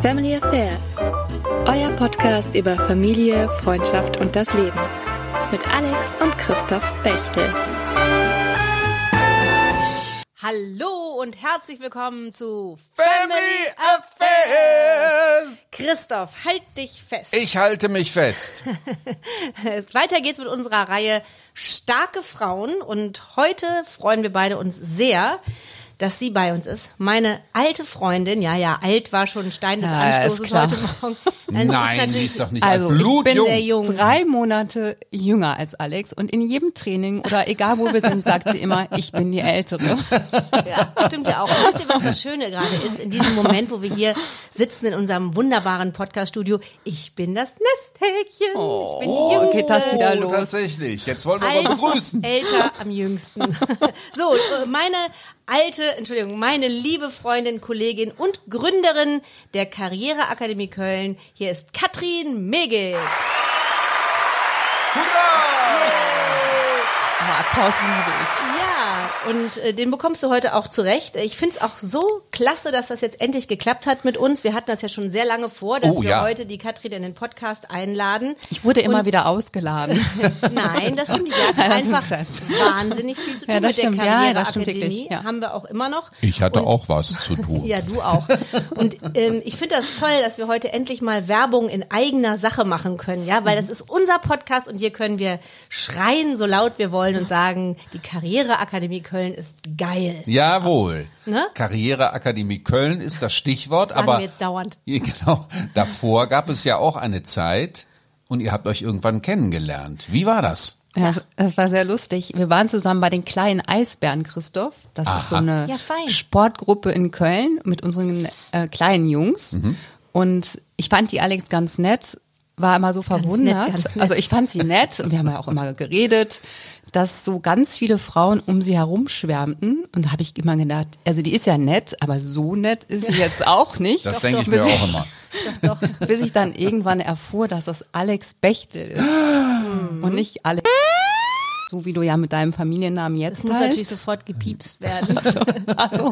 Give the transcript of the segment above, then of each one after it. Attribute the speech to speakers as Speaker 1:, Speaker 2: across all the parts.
Speaker 1: Family Affairs, euer Podcast über Familie, Freundschaft und das Leben. Mit Alex und Christoph Bechtel.
Speaker 2: Hallo und herzlich willkommen zu
Speaker 3: Family Affairs.
Speaker 2: Christoph, halt dich fest.
Speaker 3: Ich halte mich fest.
Speaker 2: Weiter geht's mit unserer Reihe Starke Frauen und heute freuen wir beide uns sehr, dass sie bei uns ist. Meine alte Freundin, ja, alt war schon Stein des Anstoßes heute Morgen.
Speaker 3: Nein, die ist doch nicht
Speaker 4: also
Speaker 3: alt.
Speaker 4: ich bin
Speaker 2: sehr jung.
Speaker 4: 3 Monate jünger als Alex und in jedem Training oder egal wo wir sind, sagt sie immer, ich bin die Ältere.
Speaker 2: Ja, stimmt ja auch. Und wisst ihr, was das Schöne gerade ist? In diesem Moment, wo wir hier sitzen in unserem wunderbaren Podcast-Studio, ich bin das Nesthäkchen. Ich bin die Jüngste.
Speaker 4: Geht das wieder los?
Speaker 3: Tatsächlich. Jetzt wollen wir mal begrüßen.
Speaker 2: Älter am jüngsten. So, meine liebe Freundin, Kollegin und Gründerin der Karriereakademie Köln. Hier ist Katrin Megig.
Speaker 4: Aber Applaus liebe ich.
Speaker 2: Ja, und den bekommst du heute auch zurecht. Ich finde es auch so klasse, dass das jetzt endlich geklappt hat mit uns. Wir hatten das ja schon sehr lange vor, dass wir heute die Katrin in den Podcast einladen.
Speaker 4: Ich wurde immer wieder ausgeladen.
Speaker 2: Nein, das stimmt nicht. Wir hatten einfach wahnsinnig viel zu tun mit der Karriereakademie.
Speaker 4: Ja.
Speaker 2: Haben wir auch immer noch.
Speaker 3: Ich hatte auch was zu tun.
Speaker 2: Ja, du auch. Und ich finde das toll, dass wir heute endlich mal Werbung in eigener Sache machen können, ja, weil das ist unser Podcast und hier können wir schreien, so laut wir wollen und sagen, die Karriereakademie Köln ist geil.
Speaker 3: Jawohl.
Speaker 2: Ne?
Speaker 3: Karriereakademie Köln ist das Stichwort.
Speaker 2: Sagen
Speaker 3: aber
Speaker 2: wir jetzt dauernd.
Speaker 3: Genau. Davor gab es ja auch eine Zeit und ihr habt euch irgendwann kennengelernt. Wie war das?
Speaker 4: Ja, das war sehr lustig. Wir waren zusammen bei den kleinen Eisbären, Christoph. Das ist so eine Sportgruppe in Köln mit unseren kleinen Jungs. Mhm. Und ich fand die Alex ganz nett, war immer so verwundert.
Speaker 2: Ganz nett.
Speaker 4: Also ich fand sie nett und wir haben ja auch immer geredet, dass so ganz viele Frauen um sie herum schwärmten. Und da habe ich immer gedacht, also die ist ja nett, aber so nett ist sie jetzt auch nicht.
Speaker 3: Das denke ich mir auch immer.
Speaker 2: Doch.
Speaker 4: Bis ich dann irgendwann erfuhr, dass das Alex Bechtel ist und nicht Alex, so wie du ja mit deinem Familiennamen jetzt
Speaker 2: Das muss
Speaker 4: heißt.
Speaker 2: natürlich sofort gepiepst werden.
Speaker 4: Ach so.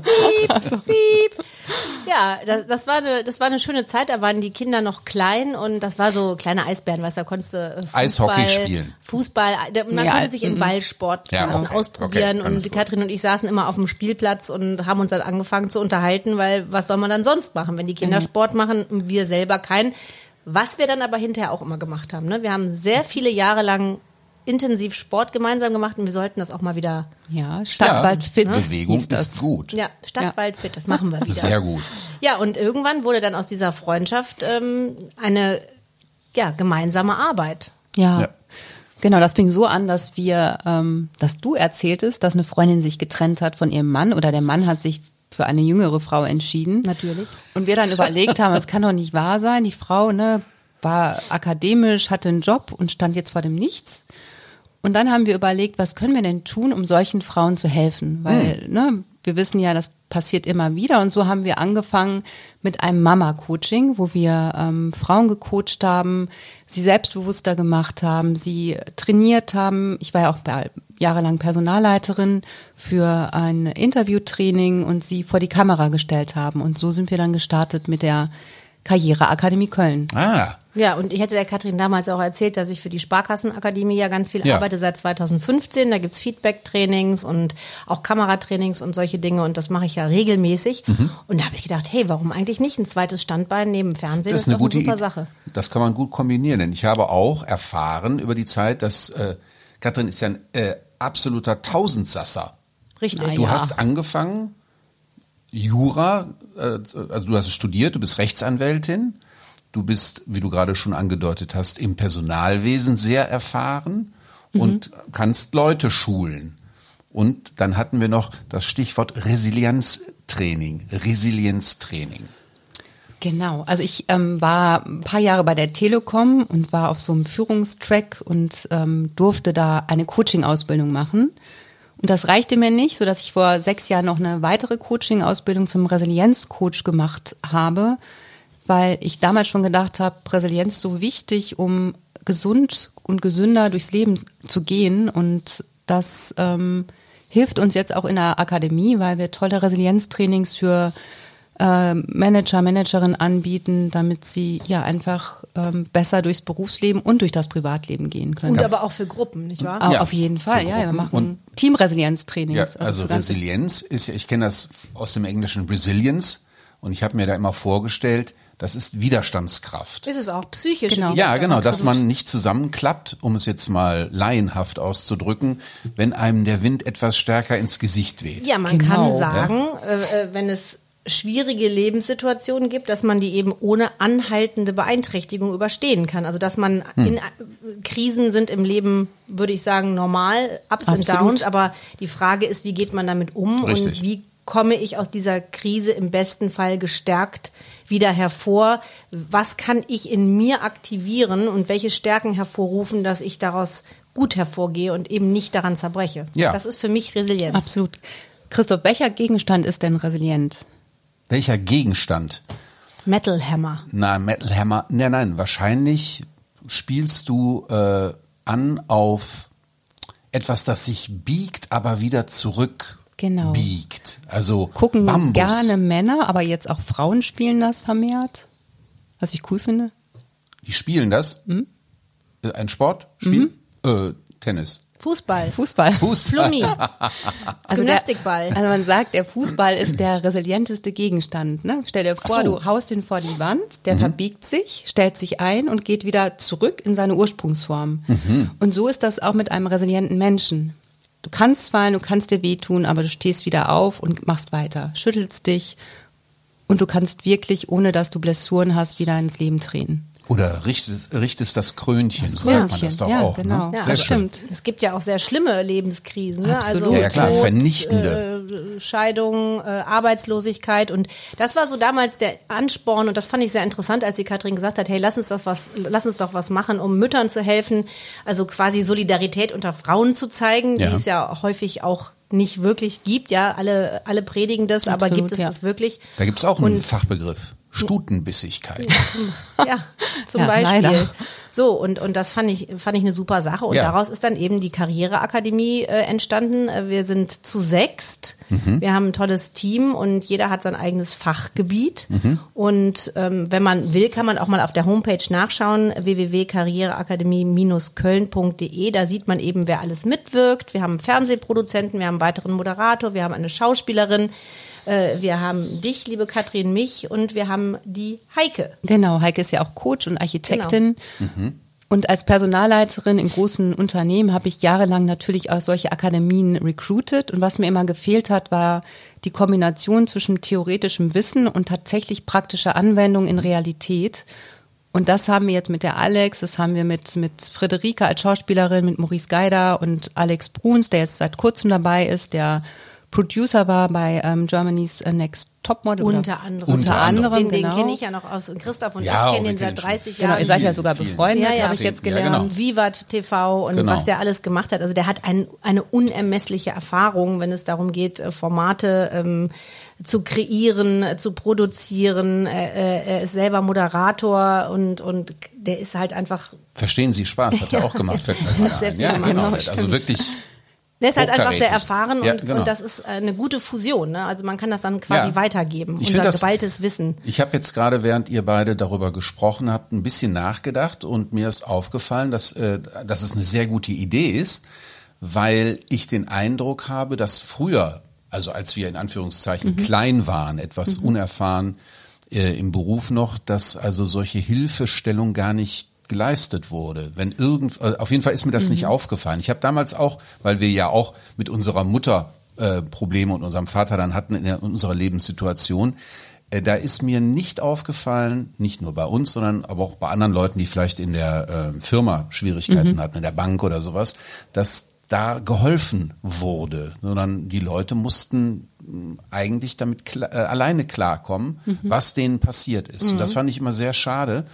Speaker 2: Piep. Ja, das war eine schöne Zeit, da waren die Kinder noch klein und das war so kleine Eisbären, weißt du, da konntest du
Speaker 3: Eishockey spielen.
Speaker 2: Fußball, man konnte sich in Ballsport ausprobieren und die Katrin und ich saßen immer auf dem Spielplatz und haben uns dann angefangen zu unterhalten, weil was soll man dann sonst machen, wenn die Kinder Sport machen und wir selber keinen. Was wir dann aber hinterher auch immer gemacht haben, ne? Wir haben sehr viele Jahre lang intensiv Sport gemeinsam gemacht und wir sollten das auch mal wieder.
Speaker 4: Ja, Stadtwald fit.
Speaker 3: Bewegung ist gut.
Speaker 2: Ja, Stadtwald fit, das machen wir wieder.
Speaker 3: Sehr gut.
Speaker 2: Ja, und irgendwann wurde dann aus dieser Freundschaft eine gemeinsame Arbeit.
Speaker 4: Ja. Genau, das fing so an, dass dass du erzähltest, dass eine Freundin sich getrennt hat von ihrem Mann oder der Mann hat sich für eine jüngere Frau entschieden.
Speaker 2: Natürlich.
Speaker 4: Und wir dann überlegt haben, es kann doch nicht wahr sein, die Frau, war akademisch, hatte einen Job und stand jetzt vor dem Nichts. Und dann haben wir überlegt, was können wir denn tun, um solchen Frauen zu helfen? Weil, wir wissen ja, das passiert immer wieder. Und so haben wir angefangen mit einem Mama-Coaching, wo wir Frauen gecoacht haben, sie selbstbewusster gemacht haben, sie trainiert haben. Ich war ja auch jahrelang Personalleiterin für ein Interviewtraining und sie vor die Kamera gestellt haben. Und so sind wir dann gestartet mit der Karriereakademie Köln.
Speaker 2: Ja, und ich hatte der Katrin damals auch erzählt, dass ich für die Sparkassenakademie ja ganz viel arbeite seit 2015. Da gibt's Feedback-Trainings und auch Kameratrainings und solche Dinge und das mache ich ja regelmäßig. Und da habe ich gedacht, hey, warum eigentlich nicht ein zweites Standbein neben Fernsehen? Das ist doch eine super Sache.
Speaker 3: Das kann man gut kombinieren, denn ich habe auch erfahren über die Zeit, dass Katrin ist ja ein absoluter Tausendsasser.
Speaker 2: Richtig.
Speaker 3: Du hast angefangen, Jura, also du hast studiert, du bist Rechtsanwältin, du bist, wie du gerade schon angedeutet hast, im Personalwesen sehr erfahren und kannst Leute schulen. Und dann hatten wir noch das Stichwort Resilienztraining.
Speaker 4: Genau, also ich war ein paar Jahre bei der Telekom und war auf so einem Führungstrack und durfte da eine Coaching-Ausbildung machen. Und das reichte mir nicht, sodass ich vor 6 Jahren noch eine weitere Coaching-Ausbildung zum Resilienzcoach gemacht habe, weil ich damals schon gedacht habe, Resilienz ist so wichtig, um gesund und gesünder durchs Leben zu gehen. Und das hilft uns jetzt auch in der Akademie, weil wir tolle Resilienztrainings für Manager, Managerinnen anbieten, damit sie ja einfach besser durchs Berufsleben und durch das Privatleben gehen können.
Speaker 2: Und aber auch für Gruppen, nicht wahr?
Speaker 4: Ja, auf jeden Fall, ja. Wir machen Teamresilienz-Trainings.
Speaker 3: Ja, also Resilienz ist ja, ich kenne das aus dem Englischen Resilience und ich habe mir da immer vorgestellt, das ist Widerstandskraft.
Speaker 2: Ist es auch psychisch.
Speaker 4: Genau.
Speaker 3: Ja, genau, dass man nicht zusammenklappt, um es jetzt mal laienhaft auszudrücken, wenn einem der Wind etwas stärker ins Gesicht weht.
Speaker 2: Ja, man kann sagen, wenn es schwierige Lebenssituationen gibt, dass man die eben ohne anhaltende Beeinträchtigung überstehen kann. Also dass man in Krisen sind im Leben, würde ich sagen, normal, Ups und Downs, aber die Frage ist, wie geht man damit um und wie komme ich aus dieser Krise im besten Fall gestärkt wieder hervor? Was kann ich in mir aktivieren und welche Stärken hervorrufen, dass ich daraus gut hervorgehe und eben nicht daran zerbreche? Ja. Das ist für mich Resilienz.
Speaker 4: Absolut. Christoph, welcher Gegenstand ist denn resilient?
Speaker 3: Welcher Gegenstand?
Speaker 2: Metal Hammer.
Speaker 3: Nein, Metal Hammer. Nein, wahrscheinlich spielst du an auf etwas, das sich biegt, aber wieder zurück biegt. Also
Speaker 4: gucken
Speaker 3: Bambus.
Speaker 4: Gerne Männer, aber jetzt auch Frauen spielen das vermehrt, was ich cool finde.
Speaker 3: Die spielen das? Ein Sportspiel? Tennis.
Speaker 2: Fußball.
Speaker 4: Flummi.
Speaker 2: Also Gymnastikball.
Speaker 4: Also man sagt, der Fußball ist der resilienteste Gegenstand. Ne? Stell dir vor, du haust ihn vor die Wand, der verbiegt sich, stellt sich ein und geht wieder zurück in seine Ursprungsform. Und so ist das auch mit einem resilienten Menschen. Du kannst fallen, du kannst dir wehtun, aber du stehst wieder auf und machst weiter, schüttelst dich und du kannst wirklich, ohne dass du Blessuren hast, wieder ins Leben drehen.
Speaker 3: Oder richtest das Krönchen,
Speaker 4: sagt man
Speaker 3: das doch
Speaker 4: ja,
Speaker 3: auch.
Speaker 4: Genau.
Speaker 3: Ne?
Speaker 2: Ja, das stimmt. Es gibt ja auch sehr schlimme Lebenskrisen. Ne?
Speaker 4: Absolut.
Speaker 2: Also
Speaker 3: ja, klar,
Speaker 2: Tod,
Speaker 3: vernichtende.
Speaker 2: Scheidung, Arbeitslosigkeit. Und das war so damals der Ansporn. Und das fand ich sehr interessant, als die Katrin gesagt hat, hey, lass uns doch was machen, um Müttern zu helfen. Also quasi Solidarität unter Frauen zu zeigen, die es ja häufig auch nicht wirklich gibt. Ja, alle predigen das,
Speaker 4: Absolut,
Speaker 2: aber gibt es das wirklich?
Speaker 3: Da gibt es auch einen Fachbegriff. Stutenbissigkeit.
Speaker 2: Zum Beispiel.
Speaker 4: Leider.
Speaker 2: So, und das fand ich eine super Sache. Und daraus ist dann eben die Karriereakademie entstanden. Wir sind zu 6. Wir haben ein tolles Team und jeder hat sein eigenes Fachgebiet. Und wenn man will, kann man auch mal auf der Homepage nachschauen, www.karriereakademie-köln.de. Da sieht man eben, wer alles mitwirkt. Wir haben einen Fernsehproduzenten, wir haben einen weiteren Moderator, wir haben eine Schauspielerin. Wir haben dich, liebe Katrin, mich und wir haben die Heike.
Speaker 4: Genau, Heike ist ja auch Coach und Architektin. Genau. Und als Personalleiterin in großen Unternehmen habe ich jahrelang natürlich auch solche Akademien recruited. Und was mir immer gefehlt hat, war die Kombination zwischen theoretischem Wissen und tatsächlich praktischer Anwendung in Realität. Und das haben wir jetzt mit der Alex, das haben wir mit Friederike als Schauspielerin, mit Maurice Geider und Alex Bruns, der jetzt seit kurzem dabei ist, der Producer war bei Germany's Next Topmodel.
Speaker 2: Unter anderem,
Speaker 4: genau.
Speaker 2: Den kenne ich ja noch aus. Und Christoph und ich kennen den seit 30 Jahren.
Speaker 4: Genau, ihr seid ja sogar befreundet, habe ich jetzt gelernt.
Speaker 2: Ja, genau. Vivat TV und was der alles gemacht hat. Also der hat eine unermessliche Erfahrung, wenn es darum geht, Formate zu kreieren, zu produzieren. Er ist selber Moderator und der ist halt einfach...
Speaker 3: Verstehen Sie Spaß, hat er auch gemacht. Fällt mir
Speaker 2: hat sehr viel
Speaker 3: ja, genau.
Speaker 2: Stimmt.
Speaker 3: Also wirklich...
Speaker 2: Der ist halt einfach sehr erfahren
Speaker 3: ja, genau.
Speaker 2: und das ist eine gute Fusion. Ne? Also man kann das dann quasi weitergeben, unser geballtes Wissen.
Speaker 3: Ich habe jetzt gerade, während ihr beide darüber gesprochen habt, ein bisschen nachgedacht und mir ist aufgefallen, dass es eine sehr gute Idee ist, weil ich den Eindruck habe, dass früher, also als wir in Anführungszeichen klein waren, etwas unerfahren im Beruf noch, dass also solche Hilfestellung gar nicht geleistet wurde. Auf jeden Fall ist mir das nicht aufgefallen. Ich habe damals auch, weil wir ja auch mit unserer Mutter Probleme und unserem Vater dann hatten in unserer Lebenssituation, da ist mir nicht aufgefallen, nicht nur bei uns, sondern aber auch bei anderen Leuten, die vielleicht in der Firma Schwierigkeiten hatten, in der Bank oder sowas, dass da geholfen wurde, sondern die Leute mussten eigentlich damit alleine klarkommen, was denen passiert ist. Und das fand ich immer sehr schade,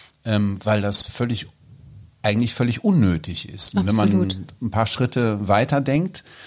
Speaker 3: weil das eigentlich völlig unnötig ist. Und wenn man ein paar Schritte weiter denkt,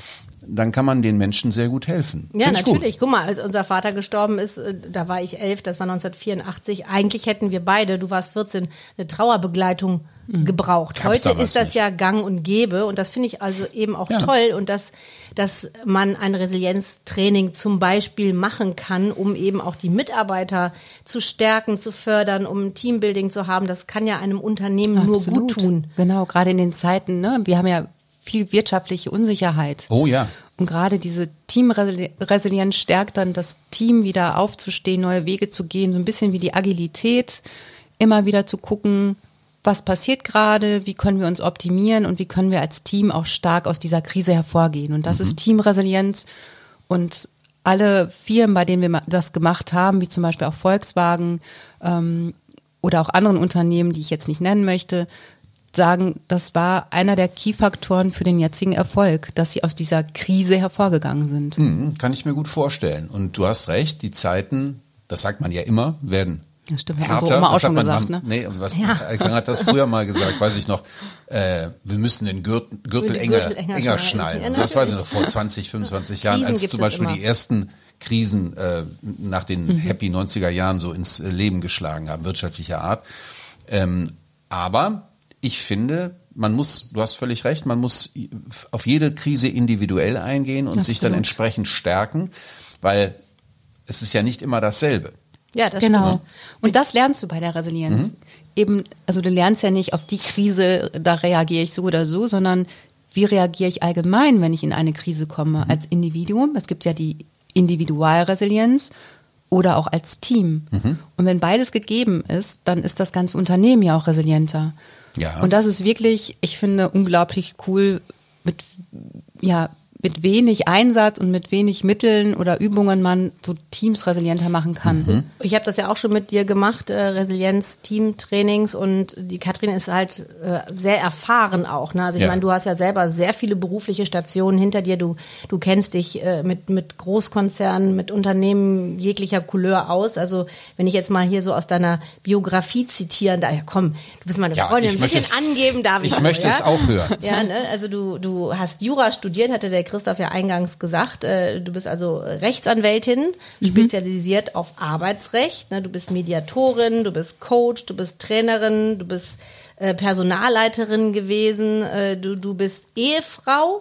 Speaker 3: dann kann man den Menschen sehr gut helfen.
Speaker 2: Ja, natürlich. Guck mal, als unser Vater gestorben ist, da war ich 11, das war 1984. Eigentlich hätten wir beide, du warst 14, eine Trauerbegleitung gebraucht. Heute ist das ja gang und gäbe und das finde ich also eben auch toll und dass man ein Resilienztraining zum Beispiel machen kann, um eben auch die Mitarbeiter zu stärken, zu fördern, um Teambuilding zu haben. Das kann ja einem Unternehmen nur gut tun.
Speaker 4: Genau, gerade in den Zeiten, ne? Wir haben ja viel wirtschaftliche Unsicherheit.
Speaker 3: Oh ja.
Speaker 4: Und gerade diese Teamresilienz stärkt dann das Team wieder aufzustehen, neue Wege zu gehen, so ein bisschen wie die Agilität, immer wieder zu gucken, was passiert gerade, wie können wir uns optimieren und wie können wir als Team auch stark aus dieser Krise hervorgehen. Und das ist Teamresilienz und alle Firmen, bei denen wir das gemacht haben, wie zum Beispiel auch Volkswagen oder auch anderen Unternehmen, die ich jetzt nicht nennen möchte, sagen, das war einer der Key-Faktoren für den jetzigen Erfolg, dass sie aus dieser Krise hervorgegangen sind.
Speaker 3: Kann ich mir gut vorstellen. Und du hast recht, die Zeiten, das sagt man ja immer, werden
Speaker 4: das stimmt,
Speaker 3: härter.
Speaker 4: unsere Oma auch schon gesagt, ne?
Speaker 3: Nee, Alexander hat das früher mal gesagt, weiß ich noch, wir müssen den Gürtel enger schnallen.
Speaker 2: Ja,
Speaker 3: das weiß ich noch, vor 20, 25 Jahren, als zum Beispiel die ersten Krisen nach den Happy 90er Jahren so ins Leben geschlagen haben, wirtschaftlicher Art. Aber ich finde, du hast völlig recht, man muss auf jede Krise individuell eingehen und sich dann entsprechend stärken, weil es ist ja nicht immer dasselbe.
Speaker 2: Ja, das
Speaker 4: genau.
Speaker 2: stimmt.
Speaker 4: Und das lernst du bei der Resilienz. Eben, also du lernst ja nicht auf die Krise, da reagiere ich so oder so, sondern wie reagiere ich allgemein, wenn ich in eine Krise komme, als Individuum. Es gibt ja die Individualresilienz oder auch als Team. Und wenn beides gegeben ist, dann ist das ganze Unternehmen ja auch resilienter.
Speaker 3: Ja.
Speaker 4: Und das ist wirklich, ich finde, unglaublich cool, mit wenig Einsatz und mit wenig Mitteln oder Übungen man so Teams resilienter machen kann.
Speaker 2: Ich habe das ja auch schon mit dir gemacht, Resilienz-Team-Trainings und die Katrin ist halt sehr erfahren auch. Ne? Also ich meine, du hast ja selber sehr viele berufliche Stationen hinter dir. Du kennst dich mit Großkonzernen, mit Unternehmen jeglicher Couleur aus. Also wenn ich jetzt mal hier so aus deiner Biografie zitieren darf, komm, du bist meine Freundin, ein bisschen angeben darf ich.
Speaker 3: Ich möchte es auch hören.
Speaker 2: Ja, ne? Also du hast Jura studiert, hatte der Christoph ja eingangs gesagt. Du bist also Rechtsanwältin, spezialisiert auf Arbeitsrecht. Ne? Du bist Mediatorin, du bist Coach, du bist Trainerin, du bist Personalleiterin gewesen, du bist Ehefrau,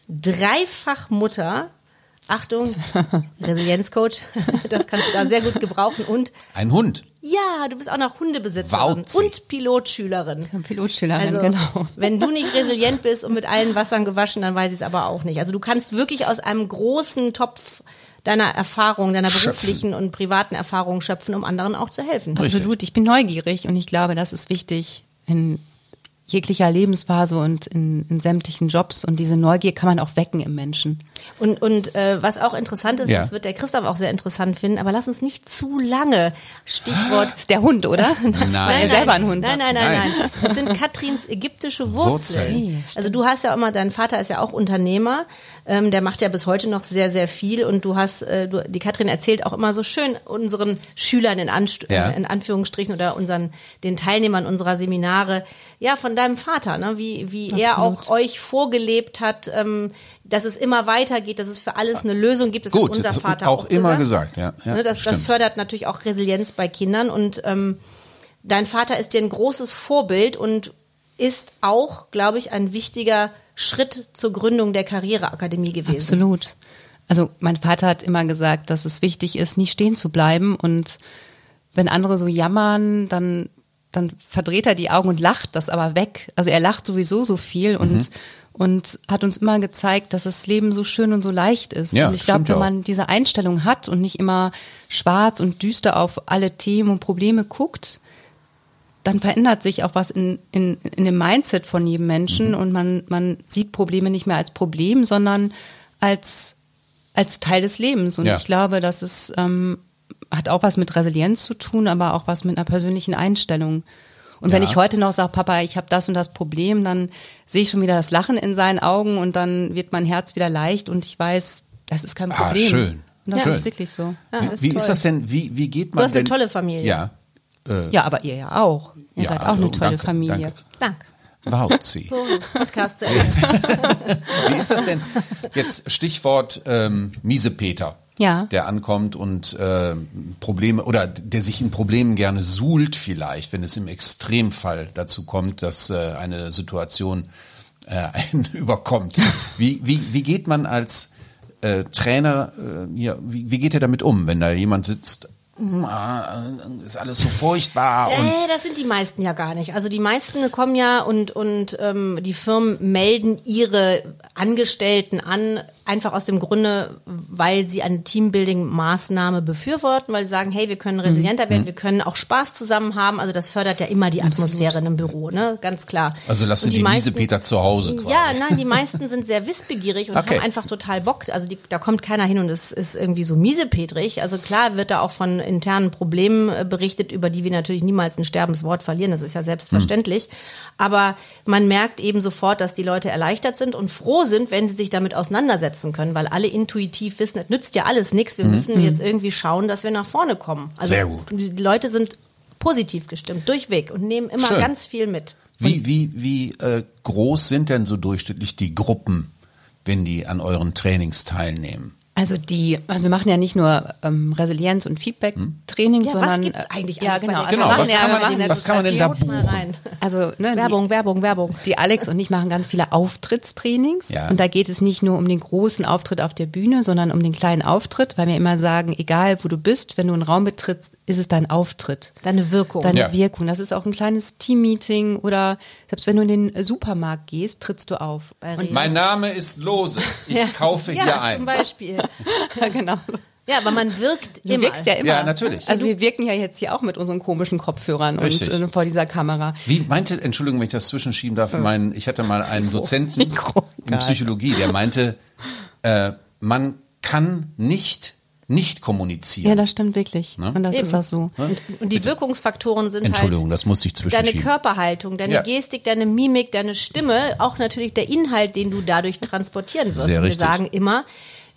Speaker 2: dreifach Mutter. Achtung, Resilienzcoach, das kannst du da sehr gut gebrauchen. Und
Speaker 3: ein Hund.
Speaker 2: Ja, du bist auch noch Hundebesitzerin und Pilotschülerin.
Speaker 4: Pilotschülerin,
Speaker 2: also,
Speaker 4: genau.
Speaker 2: Wenn du nicht resilient bist und mit allen Wassern gewaschen, dann weiß ich es aber auch nicht. Also du kannst wirklich aus einem großen Topf deiner Erfahrung, deiner beruflichen und privaten Erfahrung schöpfen, um anderen auch zu helfen.
Speaker 4: Absolut, ich bin neugierig und ich glaube, das ist wichtig in jeglicher Lebensphase und in sämtlichen Jobs und diese Neugier kann man auch wecken im Menschen.
Speaker 2: Und was auch interessant ist, das wird der Christoph auch sehr interessant finden, aber lass uns nicht zu lange, Stichwort...
Speaker 4: Ist der Hund, oder?
Speaker 3: Nein.
Speaker 4: Er selber ein Hund.
Speaker 2: Nein. Das sind Katrins ägyptische Wurzeln. Also du hast ja immer, dein Vater ist ja auch Unternehmer, der macht ja bis heute noch sehr, sehr viel und die Katrin erzählt auch immer so schön unseren Schülern in Anführungsstrichen oder den Teilnehmern unserer Seminare, ja, von deinem Vater, ne? Wie er auch euch vorgelebt hat, dass es immer weitergeht, dass es für alles eine Lösung gibt. Das
Speaker 3: Gut,
Speaker 2: hat unser
Speaker 3: das
Speaker 2: Vater
Speaker 3: auch immer gesagt. Ja,
Speaker 2: das fördert natürlich auch Resilienz bei Kindern und dein Vater ist dir ein großes Vorbild und ist auch, glaube ich, ein wichtiger Schritt zur Gründung der Karriereakademie gewesen.
Speaker 4: Absolut. Also mein Vater hat immer gesagt, dass es wichtig ist, nie stehen zu bleiben und wenn andere so jammern, dann verdreht er die Augen und lacht das aber weg. Also er lacht sowieso so viel und hat uns immer gezeigt, dass das Leben so schön und so leicht ist.
Speaker 3: Ja,
Speaker 4: und ich glaube, wenn man diese Einstellung hat und nicht immer schwarz und düster auf alle Themen und Probleme guckt, dann verändert sich auch was in dem Mindset von jedem Menschen und man sieht Probleme nicht mehr als Problem, sondern als Teil des Lebens. Und ich glaube, dass es hat auch was mit Resilienz zu tun, aber auch was mit einer persönlichen Einstellung. Und wenn ich heute noch sage, Papa, ich habe das und das Problem, dann sehe ich schon wieder das Lachen in seinen Augen und dann wird mein Herz wieder leicht und ich weiß, das ist kein Problem.
Speaker 3: Schön.
Speaker 4: Und das ist wirklich so.
Speaker 2: Ja,
Speaker 3: wie ist das denn, wie geht man
Speaker 2: Du hast
Speaker 3: denn?
Speaker 2: eine tolle Familie.
Speaker 3: Ja.
Speaker 4: Ja, aber ihr ja auch. Ihr seid auch eine tolle Familie.
Speaker 2: Danke.
Speaker 3: Wauzi.
Speaker 2: So, Podcast zu Ende.
Speaker 3: Wie ist das denn? Jetzt Stichwort Miesepeter.
Speaker 4: Ja.
Speaker 3: Der ankommt und Probleme oder der sich in Problemen gerne suhlt vielleicht, wenn es im Extremfall dazu kommt, dass eine Situation einen überkommt. Wie geht man als Trainer, wie geht er damit um, wenn da jemand sitzt? Ist alles so furchtbar.
Speaker 2: Das sind die meisten ja gar nicht. Also die meisten kommen ja und die Firmen melden ihre Angestellten an, einfach aus dem Grunde, weil sie eine Teambuilding-Maßnahme befürworten, weil sie sagen, hey, wir können resilienter werden, wir können auch Spaß zusammen haben. Also das fördert ja immer die Atmosphäre in einem Büro, ne? Ganz klar.
Speaker 3: Also lassen die Miesepeter zu Hause quasi.
Speaker 2: Ja, nein, die meisten sind sehr wissbegierig und haben einfach total Bock. Also da kommt keiner hin und es ist irgendwie so miesepetrig. Also klar wird da auch von internen Problemen berichtet, über die wir natürlich niemals ein Sterbenswort verlieren. Das ist ja selbstverständlich. Aber man merkt eben sofort, dass die Leute erleichtert sind und froh sind, wenn sie sich damit auseinandersetzen können, weil alle intuitiv wissen, das nützt ja alles nichts. Wir müssen jetzt irgendwie schauen, dass wir nach vorne kommen. Also
Speaker 3: sehr gut.
Speaker 2: Die Leute sind positiv gestimmt, durchweg und nehmen immer ganz viel mit.
Speaker 3: Wie groß sind denn so durchschnittlich die Gruppen, wenn die an euren Trainings teilnehmen?
Speaker 4: Also wir machen ja nicht nur Resilienz- und Feedback-Trainings, sondern
Speaker 2: was gibt's eigentlich alles
Speaker 4: genau.
Speaker 2: bei
Speaker 3: Genau, was kann man denn da buchen?
Speaker 4: Also
Speaker 2: Werbung.
Speaker 4: Die Alex und ich machen ganz viele Auftrittstrainings und da geht es nicht nur um den großen Auftritt auf der Bühne, sondern um den kleinen Auftritt, weil wir immer sagen, egal wo du bist, wenn du einen Raum betrittst, ist es dein Auftritt.
Speaker 2: Deine Wirkung.
Speaker 4: Wirkung. Das ist auch ein kleines Team-Meeting oder selbst wenn du in den Supermarkt gehst, trittst du auf.
Speaker 3: Mein Name ist Lose. Ich kaufe hier ein.
Speaker 2: Zum Beispiel.
Speaker 4: Ja, genau.
Speaker 2: Ja, aber man wirkt
Speaker 4: immer. Du wirkst ja immer.
Speaker 3: Ja, natürlich.
Speaker 4: Also wir wirken ja jetzt hier auch mit unseren komischen Kopfhörern und vor dieser Kamera.
Speaker 3: Entschuldigung, wenn ich das zwischenschieben darf, ich hatte mal einen Dozenten in Psychologie, der meinte, man kann nicht kommunizieren.
Speaker 4: Ja, das stimmt wirklich. Ne? Und das ist auch so.
Speaker 2: Und die Wirkungsfaktoren sind
Speaker 3: Entschuldigung, das musste ich zwischenschieben.
Speaker 2: Deine Körperhaltung, deine Gestik, deine Mimik, deine Stimme, auch natürlich der Inhalt, den du dadurch transportieren wirst.
Speaker 3: Sehr
Speaker 2: und wir
Speaker 3: richtig.
Speaker 2: sagen immer,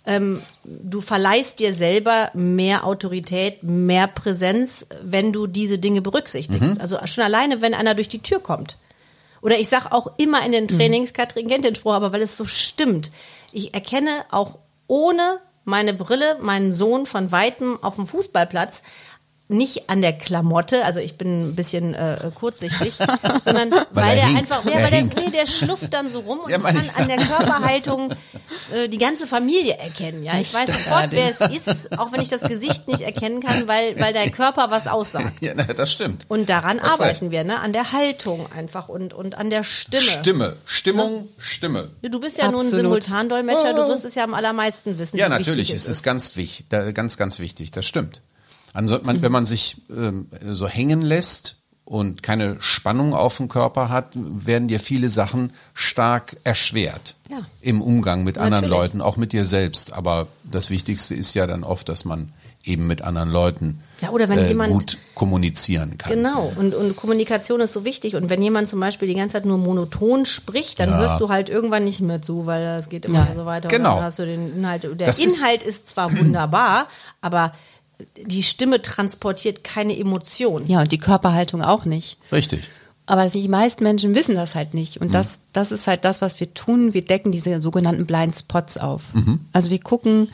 Speaker 2: du verleihst dir selber mehr Autorität, mehr Präsenz, wenn du diese Dinge berücksichtigst. Also schon alleine, wenn einer durch die Tür kommt. Oder ich sage auch immer in den Trainings, Katrin kennt den Spruch, aber weil es so stimmt. Ich erkenne auch ohne meine Brille meinen Sohn von Weitem auf dem Fußballplatz, nicht an der Klamotte, also ich bin ein bisschen kurzsichtig, sondern weil der schlufft dann so rum und ich kann an der Körperhaltung die ganze Familie erkennen. Ja, ich weiß sofort, wer es ist, auch wenn ich das Gesicht nicht erkennen kann, weil der Körper was aussagt.
Speaker 3: Ja, das stimmt.
Speaker 2: Und daran arbeiten wir, ne? An der Haltung einfach und an der Stimme.
Speaker 3: Stimme.
Speaker 2: Du bist ja nun Simultandolmetscher, du wirst es ja am allermeisten wissen.
Speaker 3: Ja, natürlich, es ist ganz wichtig, ganz wichtig, das stimmt. Wenn man sich so hängen lässt und keine Spannung auf dem Körper hat, werden dir viele Sachen stark erschwert im Umgang mit anderen Leuten, auch mit dir selbst. Aber das Wichtigste ist ja dann oft, dass man eben mit anderen Leuten
Speaker 2: oder wenn jemand
Speaker 3: gut kommunizieren kann.
Speaker 2: Genau, und Kommunikation ist so wichtig. Und wenn jemand zum Beispiel die ganze Zeit nur monoton spricht, dann hörst du halt irgendwann nicht mehr zu, weil das geht immer so weiter.
Speaker 3: Genau.
Speaker 2: Und dann hast du den Inhalt. Der Inhalt ist zwar wunderbar, aber die Stimme transportiert keine Emotion.
Speaker 4: Ja, und die Körperhaltung auch nicht.
Speaker 3: Richtig.
Speaker 4: Aber die meisten Menschen wissen das halt nicht. Und das ist halt das, was wir tun. Wir decken diese sogenannten Blind Spots auf. Also wir gucken,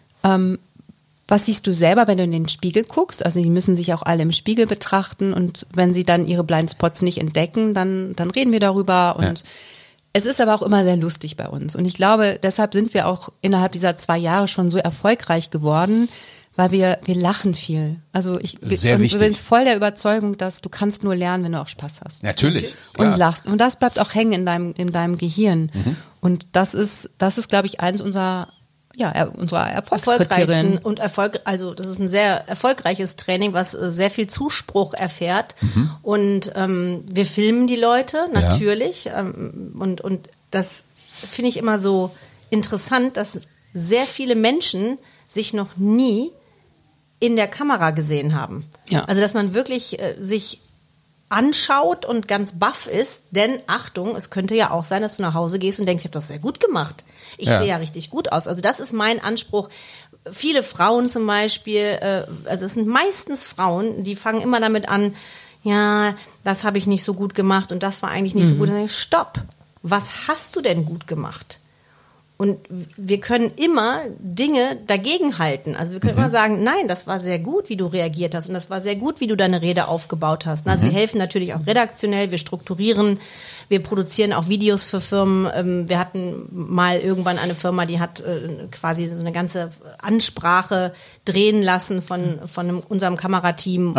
Speaker 4: was siehst du selber, wenn du in den Spiegel guckst? Also die müssen sich auch alle im Spiegel betrachten. Und wenn sie dann ihre Blind Spots nicht entdecken, dann reden wir darüber. Und es ist aber auch immer sehr lustig bei uns. Und ich glaube, deshalb sind wir auch innerhalb dieser 2 Jahre schon so erfolgreich geworden, weil wir lachen viel. Also ich bin voll der Überzeugung, dass du kannst nur lernen, wenn du auch Spaß hast.
Speaker 3: Natürlich.
Speaker 2: Und
Speaker 4: lachst. Und das bleibt auch hängen in deinem Gehirn. Und das ist, glaube ich, eins unserer Erfolgskriterien.
Speaker 2: Also das ist ein sehr erfolgreiches Training, was sehr viel Zuspruch erfährt. Und wir filmen die Leute natürlich. Und das finde ich immer so interessant, dass sehr viele Menschen sich noch nie in der Kamera gesehen haben. Ja. Also dass man wirklich sich anschaut und ganz baff ist, denn Achtung, es könnte ja auch sein, dass du nach Hause gehst und denkst, ich habe das sehr gut gemacht. Ich sehe ja richtig gut aus. Also das ist mein Anspruch. Viele Frauen zum Beispiel, also es sind meistens Frauen, die fangen immer damit an, ja, das habe ich nicht so gut gemacht und das war eigentlich nicht so gut. Dann sage ich, stopp, was hast du denn gut gemacht? Und wir können immer Dinge dagegen halten. Also wir können immer sagen, nein, das war sehr gut, wie du reagiert hast und das war sehr gut, wie du deine Rede aufgebaut hast. Also wir helfen natürlich auch redaktionell, wir strukturieren, wir produzieren auch Videos für Firmen. Wir hatten mal irgendwann eine Firma, die hat quasi so eine ganze Ansprache drehen lassen von unserem Kamerateam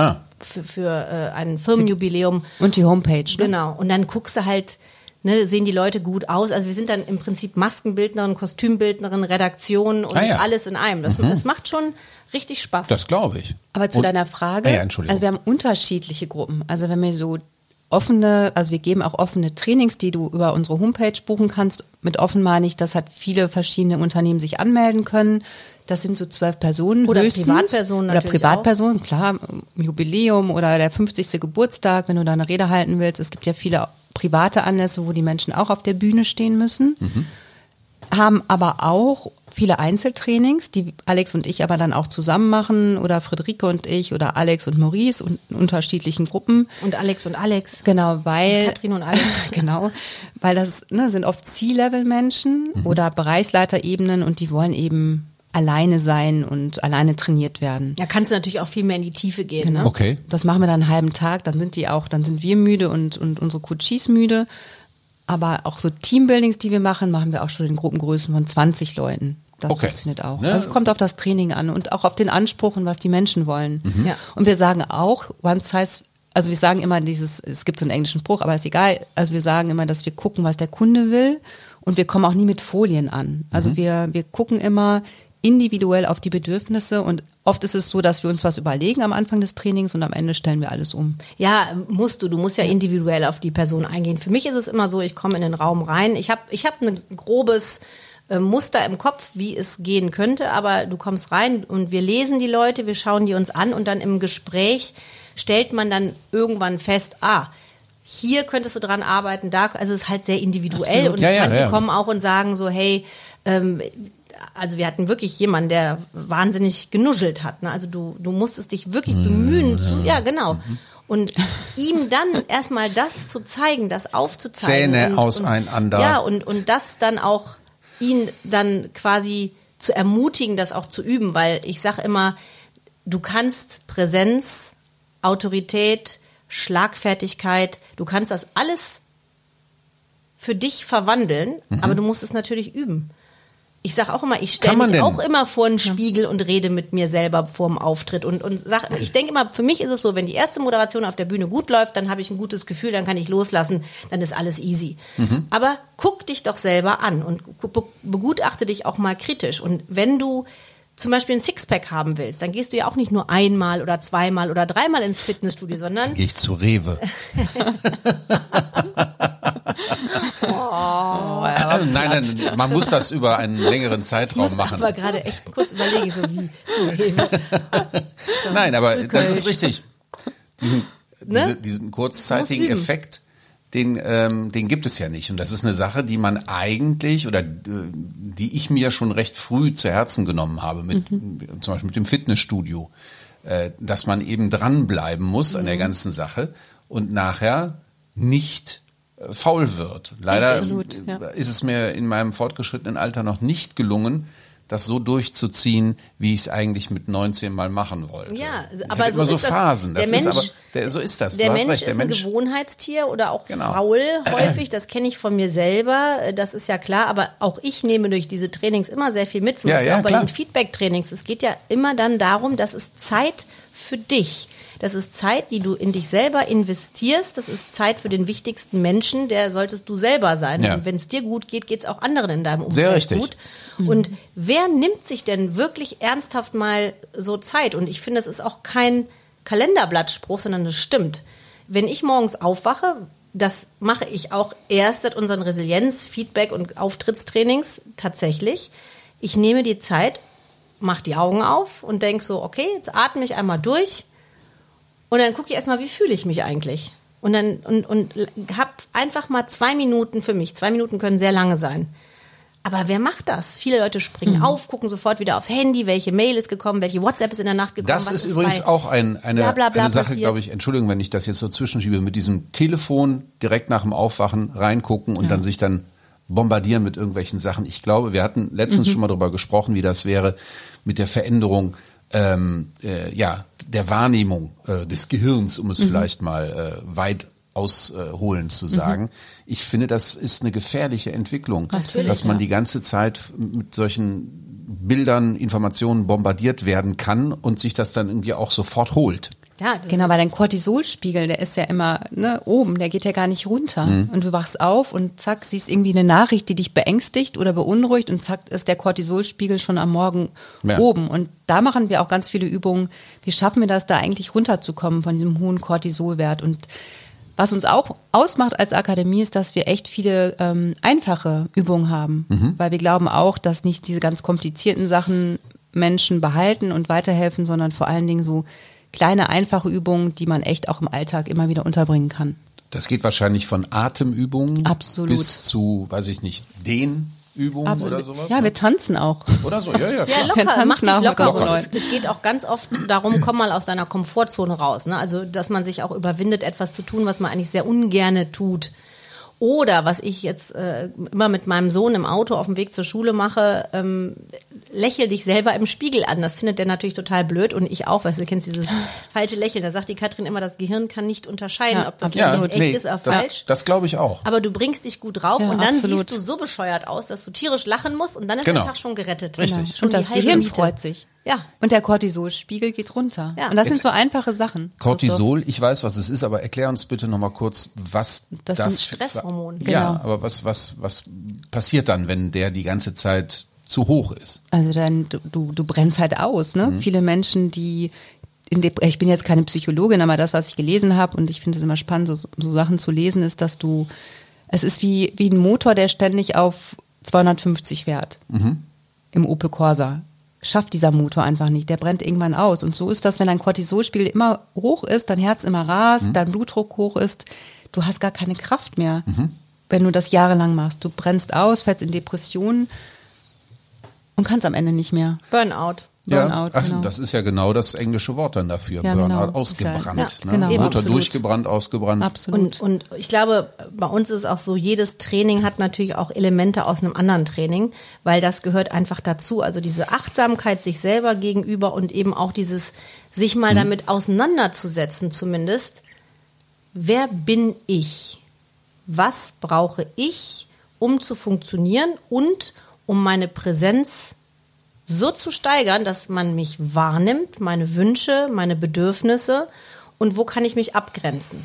Speaker 2: für ein Firmenjubiläum.
Speaker 4: Und die Homepage. Ne?
Speaker 2: Genau. Und dann guckst du halt, sehen die Leute gut aus. Also wir sind dann im Prinzip Maskenbildnerin, Kostümbildnerin, Redaktion und alles in einem. Das macht schon richtig Spaß.
Speaker 3: Das glaube ich.
Speaker 4: Aber zu deiner Frage, also wir haben unterschiedliche Gruppen. Also wenn wir so wir geben auch offene Trainings, die du über unsere Homepage buchen kannst. Mit offen meine ich, dass halt viele verschiedene Unternehmen sich anmelden können. Das sind so 12 Personen
Speaker 2: oder
Speaker 4: höchstens.
Speaker 2: Privatpersonen natürlich
Speaker 4: oder Privatpersonen, klar, Jubiläum oder der 50. Geburtstag, wenn du da eine Rede halten willst. Es gibt ja viele private Anlässe, wo die Menschen auch auf der Bühne stehen müssen, haben aber auch viele Einzeltrainings, die Alex und ich aber dann auch zusammen machen oder Friederike und ich oder Alex und Maurice und in unterschiedlichen Gruppen.
Speaker 2: Und Alex und Alex.
Speaker 4: Genau, weil...
Speaker 2: Katrin und Alex.
Speaker 4: Genau, weil das sind oft C-Level-Menschen oder Bereichsleiterebenen und die wollen eben alleine sein und alleine trainiert werden.
Speaker 2: Ja, kannst du natürlich auch viel mehr in die Tiefe gehen.
Speaker 4: Genau.
Speaker 2: Ne?
Speaker 4: Okay. Das machen wir dann einen halben Tag, dann sind wir müde und unsere Coaches müde. Aber auch so Teambuildings, die wir machen wir auch schon in Gruppengrößen von 20 Leuten. Das funktioniert auch.
Speaker 3: Ja.
Speaker 4: Also es kommt auf das Training an und auch auf den Anspruch und was die Menschen wollen.
Speaker 2: Ja.
Speaker 4: Und wir sagen auch, one size, also wir sagen immer es gibt so einen englischen Spruch, aber ist egal. Also wir sagen immer, dass wir gucken, was der Kunde will und wir kommen auch nie mit Folien an. Also wir gucken immer individuell auf die Bedürfnisse und oft ist es so, dass wir uns was überlegen am Anfang des Trainings und am Ende stellen wir alles um.
Speaker 2: Ja, du musst ja individuell auf die Person eingehen. Für mich ist es immer so, ich komme in den Raum rein, ich hab ein grobes Muster im Kopf, wie es gehen könnte, aber du kommst rein und wir lesen die Leute, wir schauen die uns an und dann im Gespräch stellt man dann irgendwann fest, hier könntest du dran arbeiten, also es ist halt sehr individuell.
Speaker 3: Absolut.
Speaker 2: Und manche kommen auch und sagen so, hey, also wir hatten wirklich jemanden, der wahnsinnig genuschelt hat. Ne? Also du musstest dich wirklich bemühen. Genau. Und ihm dann erstmal das zu zeigen, das aufzuzeigen.
Speaker 3: Zähne auseinander.
Speaker 2: Ja, und das dann auch, ihn dann quasi zu ermutigen, das auch zu üben. Weil ich sage immer, du kannst Präsenz, Autorität, Schlagfertigkeit, du kannst das alles für dich verwandeln, aber du musst es natürlich üben. Ich sage auch immer, ich stelle mich auch immer vor einen Spiegel und rede mit mir selber vor dem Auftritt und sag, ich denke immer, für mich ist es so, wenn die erste Moderation auf der Bühne gut läuft, dann habe ich ein gutes Gefühl, dann kann ich loslassen, dann ist alles easy. Aber guck dich doch selber an und begutachte dich auch mal kritisch. Und wenn du zum Beispiel ein Sixpack haben willst, dann gehst du ja auch nicht nur einmal oder zweimal oder dreimal ins Fitnessstudio, sondern...
Speaker 3: Dann gehe ich zu Rewe. Nein, man muss das über einen längeren Zeitraum machen.
Speaker 2: Aber gerade echt kurz überlege, so wie zu Rewe. So.
Speaker 3: Nein, aber das ist richtig. Diesen kurzzeitigen Effekt, den gibt es ja nicht. Und das ist eine Sache, die man eigentlich oder die ich mir schon recht früh zu Herzen genommen habe, zum Beispiel mit dem Fitnessstudio, dass man eben dranbleiben muss an der ganzen Sache und nachher nicht faul wird. Leider ist es mir in meinem fortgeschrittenen Alter noch nicht gelungen, das so durchzuziehen, wie ich es eigentlich mit 19 mal machen wollte.
Speaker 2: Ja, aber
Speaker 3: immer so Phasen. So ist das.
Speaker 2: Der Mensch ist ein Gewohnheitstier oder auch faul häufig. Das kenne ich von mir selber. Das ist ja klar. Aber auch ich nehme durch diese Trainings immer sehr viel mit. Zum Beispiel auch bei den Feedback-Trainings. Es geht ja immer dann darum, dass es Zeit für dich. Das ist Zeit, die du in dich selber investierst. Das ist Zeit für den wichtigsten Menschen, der solltest du selber sein. Ja. Und wenn es dir gut geht, geht es auch anderen in deinem Umfeld gut. Und wer nimmt sich denn wirklich ernsthaft mal so Zeit? Und ich finde, das ist auch kein Kalenderblattspruch, sondern das stimmt. Wenn ich morgens aufwache, das mache ich auch erst seit unseren Resilienz-, Feedback- und Auftrittstrainings tatsächlich. Ich nehme die Zeit, mache die Augen auf und denke so, okay, jetzt atme ich einmal durch. Und dann gucke ich erstmal, wie fühle ich mich eigentlich? Und dann und habe einfach mal 2 Minuten für mich. 2 Minuten können sehr lange sein. Aber wer macht das? Viele Leute springen auf, gucken sofort wieder aufs Handy, welche Mail ist gekommen, welche WhatsApp ist in der Nacht gekommen.
Speaker 3: Das ist übrigens auch eine Sache, glaube ich, Entschuldigung, wenn ich das jetzt so zwischenschiebe, mit diesem Telefon direkt nach dem Aufwachen reingucken und dann sich dann bombardieren mit irgendwelchen Sachen. Ich glaube, wir hatten letztens schon mal darüber gesprochen, wie das wäre mit der Veränderung der Wahrnehmung des Gehirns, um es vielleicht mal weit ausholend zu sagen. Ich finde, das ist eine gefährliche Entwicklung, dass man die ganze Zeit mit solchen Bildern, Informationen bombardiert werden kann und sich das dann irgendwie auch sofort holt.
Speaker 4: Ja, genau, weil dein Cortisolspiegel, der ist ja immer oben, der geht ja gar nicht runter. Und du wachst auf und zack, siehst irgendwie eine Nachricht, die dich beängstigt oder beunruhigt und zack ist der Cortisolspiegel schon am Morgen oben. Und da machen wir auch ganz viele Übungen. Wie schaffen wir das, da eigentlich runterzukommen von diesem hohen Cortisolwert? Und was uns auch ausmacht als Akademie ist, dass wir echt viele einfache Übungen haben. Weil wir glauben auch, dass nicht diese ganz komplizierten Sachen Menschen behalten und weiterhelfen, sondern vor allen Dingen so kleine, einfache Übungen, die man echt auch im Alltag immer wieder unterbringen kann.
Speaker 3: Das geht wahrscheinlich von Atemübungen bis zu, weiß ich nicht, Dehnübungen oder sowas?
Speaker 4: Ja, wir tanzen auch.
Speaker 3: Oder so, ja.
Speaker 2: Ja, locker, mach dich locker. Und es geht auch ganz oft darum, komm mal aus deiner Komfortzone raus. Ne? Also, dass man sich auch überwindet, etwas zu tun, was man eigentlich sehr ungerne tut. Oder was ich jetzt immer mit meinem Sohn im Auto auf dem Weg zur Schule mache, lächel dich selber im Spiegel an. Das findet der natürlich total blöd und ich auch, weil du kennst dieses falsche Lächeln. Da sagt die Katrin immer, das Gehirn kann nicht unterscheiden, ob das echt ist oder falsch.
Speaker 3: Das glaube ich auch.
Speaker 2: Aber du bringst dich gut drauf und dann siehst du so bescheuert aus, dass du tierisch lachen musst und dann ist der Tag schon gerettet.
Speaker 3: Richtig.
Speaker 2: Schon
Speaker 4: und das Gehirn freut sich.
Speaker 2: Ja.
Speaker 4: Und der Cortisolspiegel geht runter. Ja. Und das sind so einfache Sachen.
Speaker 3: Cortisol, ich weiß, was es ist, aber erklär uns bitte nochmal kurz, was das ist.
Speaker 2: Das Stresshormon.
Speaker 3: Ja, genau. Aber was passiert dann, wenn der die ganze Zeit zu hoch ist?
Speaker 4: Also dann, du brennst halt aus, ne? Viele Menschen, die ich bin jetzt keine Psychologin, aber das, was ich gelesen habe, und ich finde es immer spannend, so Sachen zu lesen, ist, dass es ist wie ein Motor, der ständig auf 250 fährt. Im Opel Corsa. Schafft dieser Motor einfach nicht, der brennt irgendwann aus. Und so ist das, wenn dein Cortisolspiegel immer hoch ist, dein Herz immer rast, dein Blutdruck hoch ist, du hast gar keine Kraft mehr, wenn du das jahrelang machst. Du brennst aus, fällst in Depressionen und kannst am Ende nicht mehr.
Speaker 2: Burnout.
Speaker 3: Genau. Das ist ja genau das englische Wort dann dafür.
Speaker 4: Ja,
Speaker 3: Burnout,
Speaker 4: genau.
Speaker 3: ausgebrannt.
Speaker 4: Ja, genau.
Speaker 3: Motor durchgebrannt, ausgebrannt.
Speaker 2: Absolut. Und ich glaube, bei uns ist es auch so, jedes Training hat natürlich auch Elemente aus einem anderen Training, weil das gehört einfach dazu. Also diese Achtsamkeit sich selber gegenüber und eben auch dieses sich mal damit auseinanderzusetzen zumindest. Wer bin ich? Was brauche ich, um zu funktionieren und um meine Präsenz so zu steigern, dass man mich wahrnimmt, meine Wünsche, meine Bedürfnisse und wo kann ich mich abgrenzen.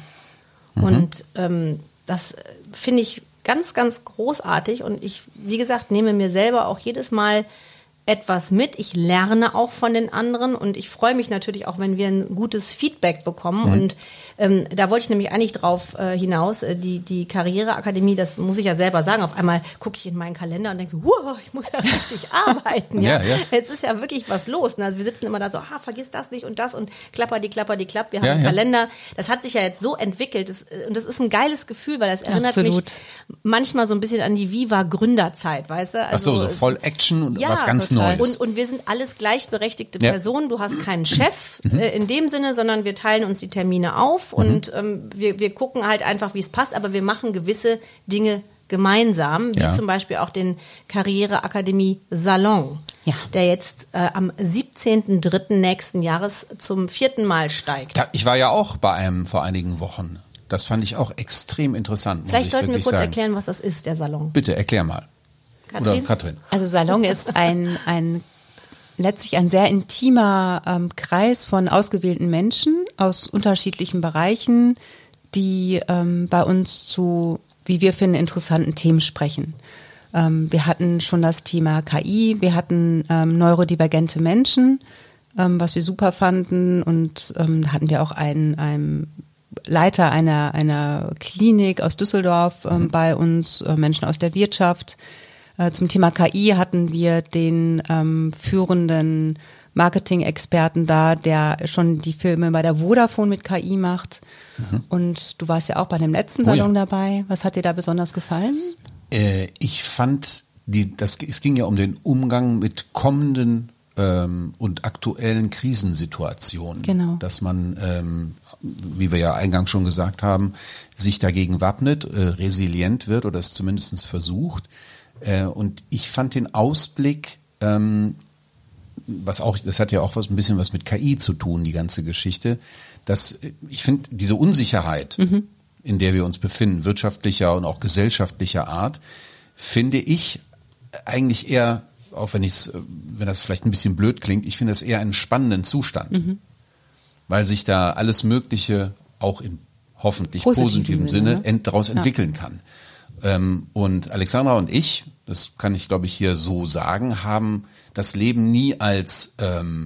Speaker 2: Und das finde ich ganz, ganz großartig und ich, wie gesagt, nehme mir selber auch jedes Mal etwas mit. Ich lerne auch von den anderen und ich freue mich natürlich auch, wenn wir ein gutes Feedback bekommen. Und da wollte ich nämlich eigentlich drauf hinaus, die Karriereakademie, das muss ich ja selber sagen, auf einmal gucke ich in meinen Kalender und denke so, wow, ich muss ja richtig arbeiten. Ja. Jetzt ist ja wirklich was los. Also wir sitzen immer da so, vergiss das nicht und das und klapper die Klapp. Wir haben einen Kalender. Das hat sich ja jetzt so entwickelt und das ist ein geiles Gefühl, weil das erinnert mich manchmal so ein bisschen an die Viva-Gründerzeit, weißt du? Also,
Speaker 3: so voll Action und was ganz Neues.
Speaker 2: Und wir sind alles gleichberechtigte Personen. Du hast keinen Chef in dem Sinne, sondern wir teilen uns die Termine auf und wir gucken halt einfach, wie es passt, aber wir machen gewisse Dinge gemeinsam, wie zum Beispiel auch den Karriereakademie Salon, der jetzt am 17.03. nächsten Jahres zum 4. Mal steigt.
Speaker 3: Ich war ja auch bei einem vor einigen Wochen. Das fand ich auch extrem interessant.
Speaker 2: Vielleicht sollten wir kurz erklären, was das ist, der Salon.
Speaker 3: Bitte, erklär mal. Katrin.
Speaker 4: Also Salon ist letztlich ein sehr intimer Kreis von ausgewählten Menschen aus unterschiedlichen Bereichen, die bei uns zu, wie wir finden, interessanten Themen sprechen. Wir hatten schon das Thema KI, wir hatten neurodivergente Menschen, was wir super fanden, und da hatten wir auch einen Leiter einer Klinik aus Düsseldorf bei uns, Menschen aus der Wirtschaft. Zum Thema KI hatten wir den führenden Marketing-Experten da, der schon die Filme bei der Vodafone mit KI macht. Und du warst ja auch bei dem letzten Salon dabei. Was hat dir da besonders gefallen?
Speaker 3: Ich fand es ging ja um den Umgang mit kommenden und aktuellen Krisensituationen.
Speaker 4: Genau.
Speaker 3: Dass man, wie wir ja eingangs schon gesagt haben, sich dagegen wappnet, resilient wird oder es zumindest versucht. Und ich fand den Ausblick, das hat ja auch ein bisschen was mit KI zu tun, die ganze Geschichte, dass ich finde, diese Unsicherheit, in der wir uns befinden, wirtschaftlicher und auch gesellschaftlicher Art, finde ich eigentlich eher, auch wenn das vielleicht ein bisschen blöd klingt, ich finde das eher einen spannenden Zustand, weil sich da alles Mögliche auch in hoffentlich positivem Sinne daraus entwickeln kann. Und Alexandra und ich, das kann ich glaube ich hier so sagen, haben das Leben nie als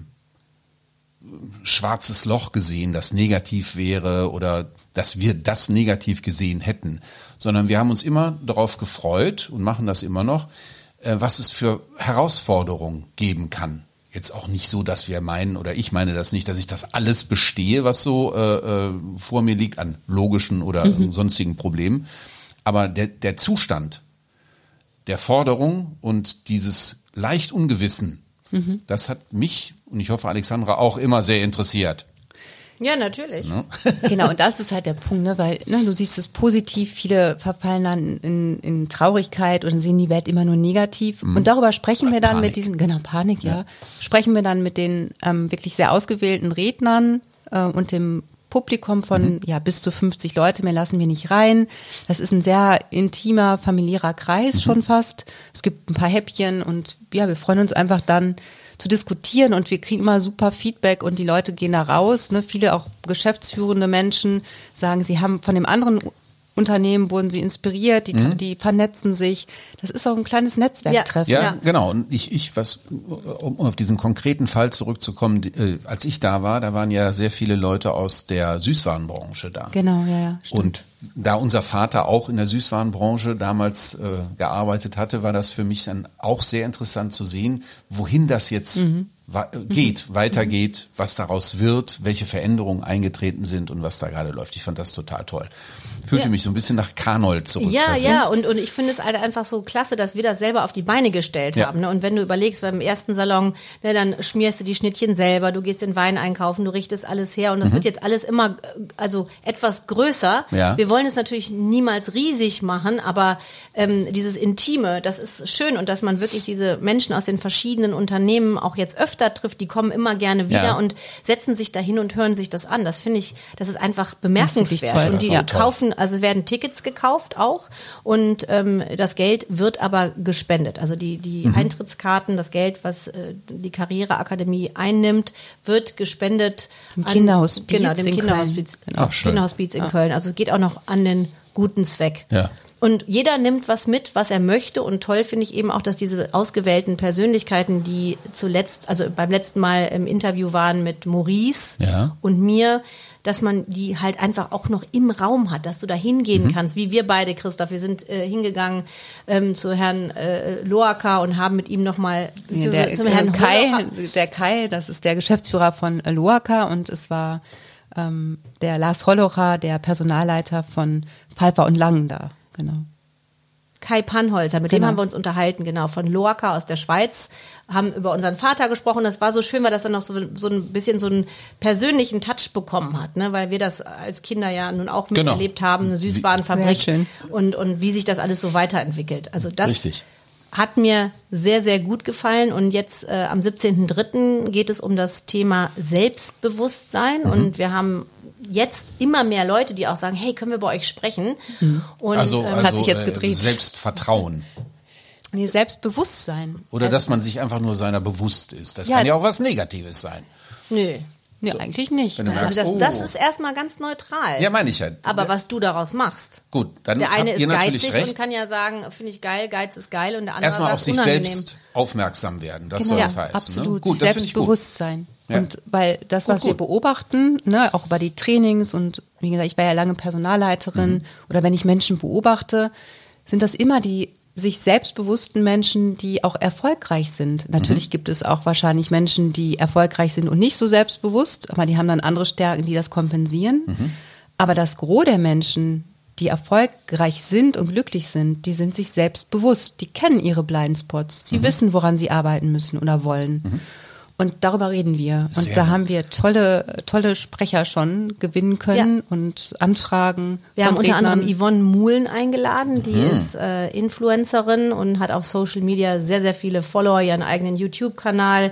Speaker 3: schwarzes Loch gesehen, das negativ wäre oder dass wir das negativ gesehen hätten, sondern wir haben uns immer darauf gefreut und machen das immer noch, was es für Herausforderungen geben kann. Jetzt auch nicht so, dass wir meinen, oder ich meine das nicht, dass ich das alles bestehe, was so vor mir liegt an logischen oder sonstigen Problemen. Aber der Zustand der Forderung und dieses leicht Ungewissen, das hat mich und ich hoffe Alexandra auch immer sehr interessiert.
Speaker 2: Ja, natürlich.
Speaker 3: Ne?
Speaker 4: Genau, und das ist halt der Punkt, ne? Weil du siehst es positiv, viele verfallen dann in Traurigkeit und sehen die Welt immer nur negativ. Und darüber sprechen wir dann
Speaker 3: Panik.
Speaker 4: mit diesen, Panik, sprechen wir dann mit den wirklich sehr ausgewählten Rednern und dem Publikum von bis zu 50 Leute, mehr lassen wir nicht rein. Das ist ein sehr intimer, familiärer Kreis schon fast. Es gibt ein paar Häppchen und wir freuen uns einfach dann zu diskutieren und wir kriegen immer super Feedback und die Leute gehen da raus. Ne? Viele auch geschäftsführende Menschen sagen, sie haben von dem anderen Unternehmen wurden sie inspiriert, die vernetzen sich. Das ist auch ein kleines Netzwerktreffen.
Speaker 3: Ja, genau. Und um auf diesen konkreten Fall zurückzukommen, als ich da waren ja sehr viele Leute aus der Süßwarenbranche da.
Speaker 4: Genau, ja. Stimmt.
Speaker 3: Und da unser Vater auch in der Süßwarenbranche damals gearbeitet hatte, war das für mich dann auch sehr interessant zu sehen, wohin das jetzt weitergeht, was daraus wird, welche Veränderungen eingetreten sind und was da gerade läuft. Ich fand das total toll. Fühlte mich so ein bisschen nach Karnold zurückversetzt.
Speaker 2: Ja, und ich finde es halt einfach so klasse, dass wir das selber auf die Beine gestellt haben. Ne? Und wenn du überlegst, beim ersten Salon, ne, dann schmierst du die Schnittchen selber, du gehst den Wein einkaufen, du richtest alles her und das wird jetzt alles immer etwas größer.
Speaker 3: Ja.
Speaker 2: Wir wollen es natürlich niemals riesig machen, aber dieses Intime, das ist schön und dass man wirklich diese Menschen aus den verschiedenen Unternehmen auch jetzt öfter trifft, die kommen immer gerne wieder und setzen sich dahin und hören sich das an. Das finde ich, das ist einfach bemerkenswert.
Speaker 4: Das ist
Speaker 2: und die kaufen, also werden Tickets gekauft auch und das Geld wird aber gespendet. Also die Eintrittskarten, das Geld, was die Karriereakademie einnimmt, wird gespendet
Speaker 4: dem Kinderhospiz.
Speaker 2: Genau, dem Kinderhospiz. Kinderhospiz in Köln. Also es geht auch noch an den guten Zweck.
Speaker 3: Ja.
Speaker 2: Und jeder nimmt was mit, was er möchte. Und toll finde ich eben auch, dass diese ausgewählten Persönlichkeiten, die beim letzten Mal im Interview waren mit Maurice und mir, dass man die halt einfach auch noch im Raum hat, dass du da hingehen kannst, wie wir beide, Christoph. Wir sind hingegangen zu Herrn Loacker und haben mit ihm nochmal
Speaker 4: zum Herrn Kai. Der Kai, das ist der Geschäftsführer von Loacker und es war der Lars Hollocher, der Personalleiter von Pfeiffer und Lang da. Genau.
Speaker 2: Kai Panholzer, mit dem haben wir uns unterhalten, genau, von Loacker aus der Schweiz, haben über unseren Vater gesprochen. Das war so schön, weil das dann noch so ein bisschen so einen persönlichen Touch bekommen hat, ne? Weil wir das als Kinder ja nun auch miterlebt haben, eine Süßwarenfabrik und wie sich das alles so weiterentwickelt. Also das hat mir sehr, sehr gut gefallen und jetzt am 17.03. geht es um das Thema Selbstbewusstsein und wir haben jetzt immer mehr Leute, die auch sagen, hey, können wir bei euch sprechen? Und
Speaker 4: hat sich jetzt gedreht.
Speaker 3: Selbstvertrauen.
Speaker 4: Nee, Selbstbewusstsein.
Speaker 3: Oder dass man sich einfach nur seiner bewusst ist. Das kann ja auch was Negatives sein.
Speaker 2: Nee,
Speaker 4: eigentlich nicht.
Speaker 3: Wenn du merkst,
Speaker 2: das ist erstmal ganz neutral.
Speaker 3: Ja, meine ich halt.
Speaker 2: Aber was du daraus machst.
Speaker 3: Gut, dann
Speaker 2: der eine
Speaker 3: habt ihr
Speaker 2: ist
Speaker 3: natürlich
Speaker 2: geizig
Speaker 3: recht.
Speaker 2: und kann ja sagen, finde ich geil, Geiz ist geil und der andere
Speaker 3: erstmal auf
Speaker 2: sagt,
Speaker 3: sich
Speaker 2: unangenehm.
Speaker 3: selbst aufmerksam werden. Das soll das heißen.
Speaker 4: Absolut.
Speaker 3: Ne? Gut,
Speaker 4: Selbstbewusstsein. Und weil das, was wir beobachten, ne, auch über die Trainings und wie gesagt, ich war ja lange Personalleiterin oder wenn ich Menschen beobachte, sind das immer die sich selbstbewussten Menschen, die auch erfolgreich sind. Natürlich gibt es auch wahrscheinlich Menschen, die erfolgreich sind und nicht so selbstbewusst, aber die haben dann andere Stärken, die das kompensieren. Aber das Gros der Menschen, die erfolgreich sind und glücklich sind, die sind sich selbst bewusst. Die kennen ihre Blindspots. Sie wissen, woran sie arbeiten müssen oder wollen. Und darüber reden wir. Und da haben wir tolle Sprecher schon gewinnen können und Anfragen.
Speaker 2: Wir haben unter anderem Yvonne Muhlen eingeladen, die ist Influencerin und hat auf Social Media sehr, sehr viele Follower, ihren eigenen YouTube-Kanal.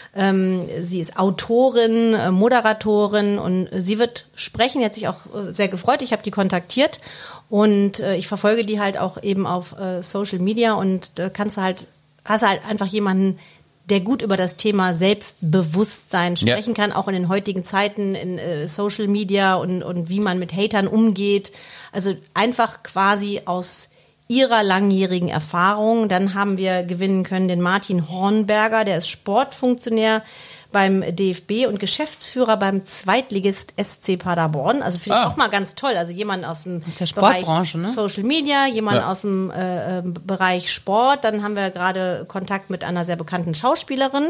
Speaker 2: Sie ist Autorin, Moderatorin und sie wird sprechen. Die hat sich auch sehr gefreut. Ich habe die kontaktiert und ich verfolge die halt auch eben auf Social Media und da hast du halt einfach jemanden, der gut über das Thema Selbstbewusstsein sprechen kann, auch in den heutigen Zeiten in Social Media und wie man mit Hatern umgeht. Also einfach quasi aus ihrer langjährigen Erfahrung. Dann haben wir gewinnen können den Martin Hornberger, der ist Sportfunktionär beim DFB und Geschäftsführer beim Zweitligist SC Paderborn. Also finde ich auch mal ganz toll. Also jemand aus dem Bereich Social Media, jemand aus dem Bereich Sport. Dann haben wir gerade Kontakt mit einer sehr bekannten Schauspielerin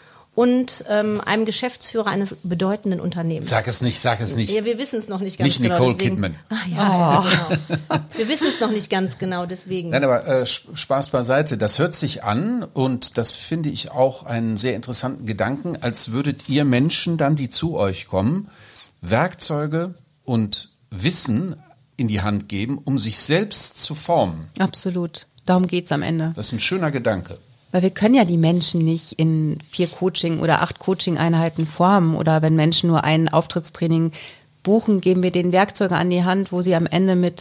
Speaker 2: und einem Geschäftsführer eines bedeutenden Unternehmens.
Speaker 3: Sag es nicht.
Speaker 2: Ja, wir wissen es noch nicht ganz
Speaker 3: genau.
Speaker 2: Nicht
Speaker 3: Nicole Kidman.
Speaker 2: Genau. Wir wissen es noch nicht ganz genau, deswegen.
Speaker 3: Nein, aber Spaß beiseite. Das hört sich an und das finde ich auch einen sehr interessanten Gedanken, als würdet ihr Menschen dann, die zu euch kommen, Werkzeuge und Wissen in die Hand geben, um sich selbst zu formen.
Speaker 4: Absolut. Darum geht's am Ende.
Speaker 3: Das ist ein schöner Gedanke.
Speaker 4: Weil wir können ja die Menschen nicht in 4 Coaching- oder 8 Coaching-Einheiten formen. Oder wenn Menschen nur ein Auftrittstraining buchen, geben wir denen Werkzeuge an die Hand, wo sie am Ende mit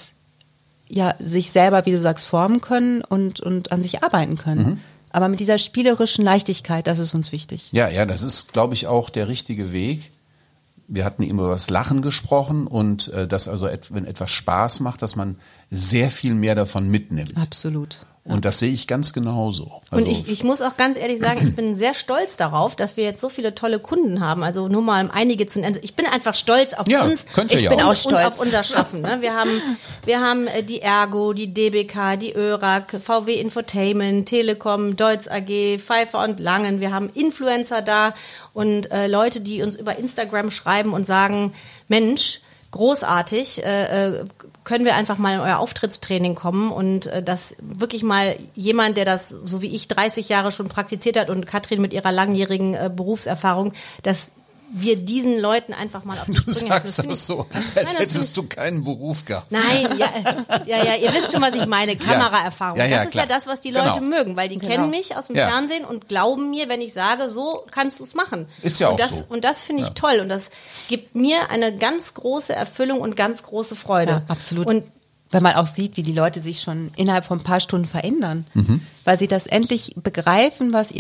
Speaker 4: sich selber, wie du sagst, formen können und an sich arbeiten können. Aber mit dieser spielerischen Leichtigkeit, das ist uns wichtig.
Speaker 3: Ja, das ist, glaube ich, auch der richtige Weg. Wir hatten eben über das Lachen gesprochen und dass also, wenn etwas Spaß macht, dass man sehr viel mehr davon mitnimmt.
Speaker 4: Absolut.
Speaker 3: Und das sehe ich ganz genauso.
Speaker 2: Also und ich muss auch ganz ehrlich sagen, ich bin sehr stolz darauf, dass wir jetzt so viele tolle Kunden haben. Also nur mal einige zu nennen. Ich bin einfach stolz auf uns.
Speaker 3: Ich bin auch stolz.
Speaker 2: Und auf unser Schaffen. Ne? Wir haben die Ergo, die DBK, die ÖRAG, VW Infotainment, Telekom, Deutz AG, Pfeiffer und Langen. Wir haben Influencer da und Leute, die uns über Instagram schreiben und sagen, Mensch, großartig, können wir einfach mal in euer Auftrittstraining kommen und dass wirklich mal jemand, der das, so wie ich, 30 Jahre schon praktiziert hat und Katrin mit ihrer langjährigen Berufserfahrung, dass wir diesen Leuten einfach mal auf die Sprünge helfen.
Speaker 3: Du sagst das so, als hättest du keinen Beruf gehabt.
Speaker 2: Nein, ja, ihr wisst schon, was ich meine, Kameraerfahrung.
Speaker 3: Ja,
Speaker 2: das ist
Speaker 3: klar.
Speaker 2: ja das, was die Leute mögen, weil die kennen mich aus dem Fernsehen und glauben mir, wenn ich sage, so kannst du es machen.
Speaker 3: Ist ja auch so.
Speaker 2: Und das finde ich toll und das gibt mir eine ganz große Erfüllung und ganz große Freude.
Speaker 4: Ja, absolut. Und weil man auch sieht, wie die Leute sich schon innerhalb von ein paar Stunden verändern, weil sie das endlich begreifen, was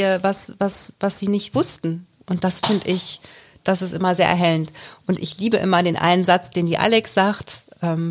Speaker 4: sie nicht wussten. Und das finde ich, das ist immer sehr erhellend. Und ich liebe immer den einen Satz, den die Alex sagt,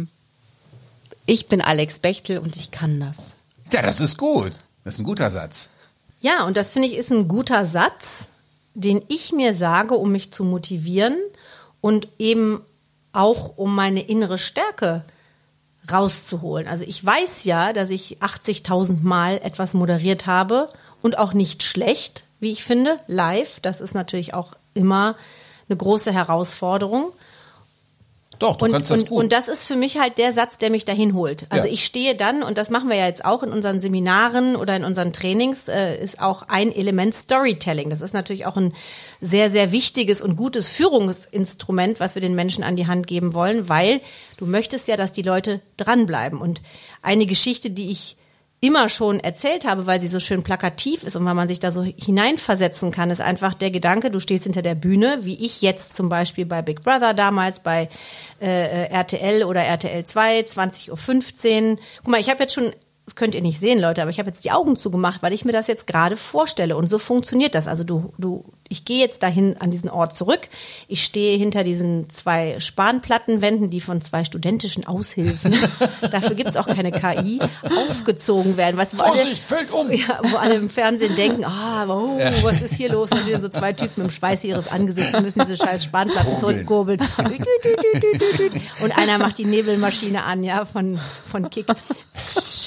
Speaker 4: ich bin Alex Bechtel und ich kann das.
Speaker 3: Ja, das ist gut. Das ist ein guter Satz.
Speaker 2: Ja, und das finde ich ist ein guter Satz, den ich mir sage, um mich zu motivieren und eben auch um meine innere Stärke rauszuholen. Also ich weiß ja, dass ich 80.000 Mal etwas moderiert habe und auch nicht schlecht, wie ich finde, live. Das ist natürlich auch immer eine große Herausforderung.
Speaker 3: Doch, du kannst das gut.
Speaker 2: Und das ist für mich halt der Satz, der mich dahin holt. Also ich stehe dann, und das machen wir ja jetzt auch in unseren Seminaren oder in unseren Trainings, ist auch ein Element Storytelling. Das ist natürlich auch ein sehr, sehr wichtiges und gutes Führungsinstrument, was wir den Menschen an die Hand geben wollen, weil du möchtest ja, dass die Leute dranbleiben. Und eine Geschichte, die ich immer schon erzählt habe, weil sie so schön plakativ ist und weil man sich da so hineinversetzen kann, ist einfach der Gedanke, du stehst hinter der Bühne, wie ich jetzt zum Beispiel bei Big Brother damals, bei RTL oder RTL 2, 20.15 Uhr. Guck mal, ich habe jetzt schon, das könnt ihr nicht sehen, Leute, aber ich habe jetzt die Augen zugemacht, weil ich mir das jetzt gerade vorstelle und so funktioniert das. Also ich gehe jetzt dahin an diesen Ort zurück. Ich stehe hinter diesen 2 Spanplattenwänden, die von 2 studentischen Aushilfen, dafür gibt es auch keine KI, aufgezogen werden. Weißt,
Speaker 3: Vorsicht, fällt um!
Speaker 2: Ja, wo alle im Fernsehen denken, was ist hier los? Und dann so 2 Typen im Schweiß ihres Angesichts müssen diese scheiß Spanplatten zurückkurbeln. Und einer macht die Nebelmaschine an, ja, von Kick.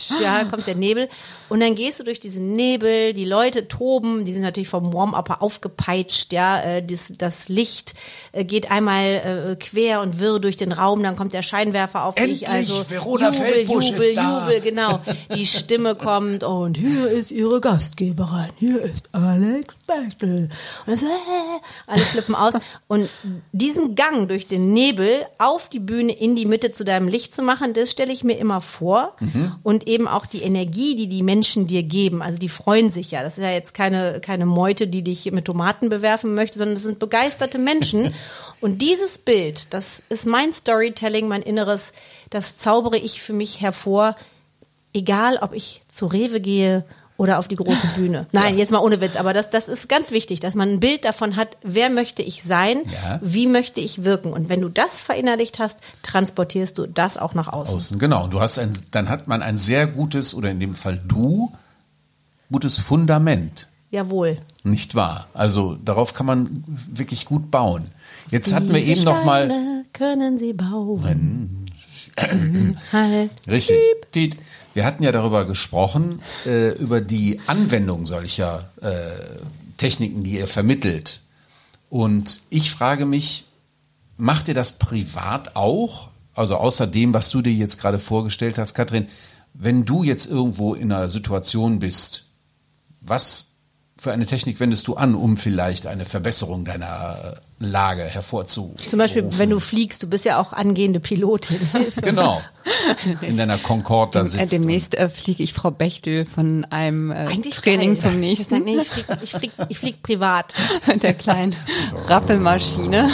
Speaker 2: ja, kommt der Nebel. Und dann gehst du durch diesen Nebel, die Leute toben, die sind natürlich vom Warm-Upper aufgepeitscht, ja, das Licht geht einmal quer und wirr durch den Raum, dann kommt der Scheinwerfer auf dich, also
Speaker 3: Verona Feldbusch ist da.
Speaker 2: Jubel, genau. Die Stimme kommt und hier ist ihre Gastgeberin, hier ist Alex Bechtel. Und so, alle flippen aus. Und diesen Gang durch den Nebel auf die Bühne in die Mitte zu deinem Licht zu machen, das stelle ich mir immer vor. Und eben auch die Energie, die Menschen dir geben. Also die freuen sich ja. Das ist ja jetzt keine Meute, die dich mit Tomaten bewerfen möchte, sondern das sind begeisterte Menschen. Und dieses Bild, das ist mein Storytelling, mein Inneres, das zaubere ich für mich hervor, egal ob ich zu Rewe gehe oder auf die große Bühne. Nein, jetzt mal ohne Witz, aber das ist ganz wichtig, dass man ein Bild davon hat, wer möchte ich sein, wie möchte ich wirken. Und wenn du das verinnerlicht hast, transportierst du das auch nach außen.
Speaker 3: Genau, dann hat man ein sehr gutes, oder in dem Fall gutes Fundament.
Speaker 2: Jawohl.
Speaker 3: Nicht wahr? Also darauf kann man wirklich gut bauen. Jetzt hatten wir eben noch mal
Speaker 2: können Sie bauen.
Speaker 3: Richtig. Wir hatten ja darüber gesprochen, über die Anwendung solcher Techniken, die ihr vermittelt. Und ich frage mich, macht ihr das privat auch? Also außer dem, was du dir jetzt gerade vorgestellt hast, Katrin, wenn du jetzt irgendwo in einer Situation bist, was für eine Technik wendest du an, um vielleicht eine Verbesserung deiner Lage hervorzurufen?
Speaker 2: Zum Beispiel, wenn du fliegst, du bist ja auch angehende Pilotin.
Speaker 3: Genau. In deiner Concorde da sitzt.
Speaker 4: Demnächst fliege ich Frau Bechtel von einem Training zum nächsten.
Speaker 2: Nee, ich flieg privat.
Speaker 4: Der kleinen Rappelmaschine.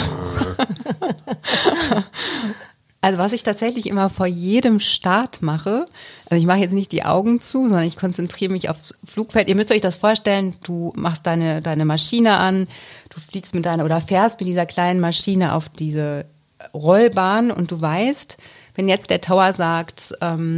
Speaker 4: Also was ich tatsächlich immer vor jedem Start mache, also ich mache jetzt nicht die Augen zu, sondern ich konzentriere mich aufs Flugfeld. Ihr müsst euch das vorstellen, du machst deine Maschine an, du fliegst oder fährst mit dieser kleinen Maschine auf diese Rollbahn und du weißt, wenn jetzt der Tower sagt,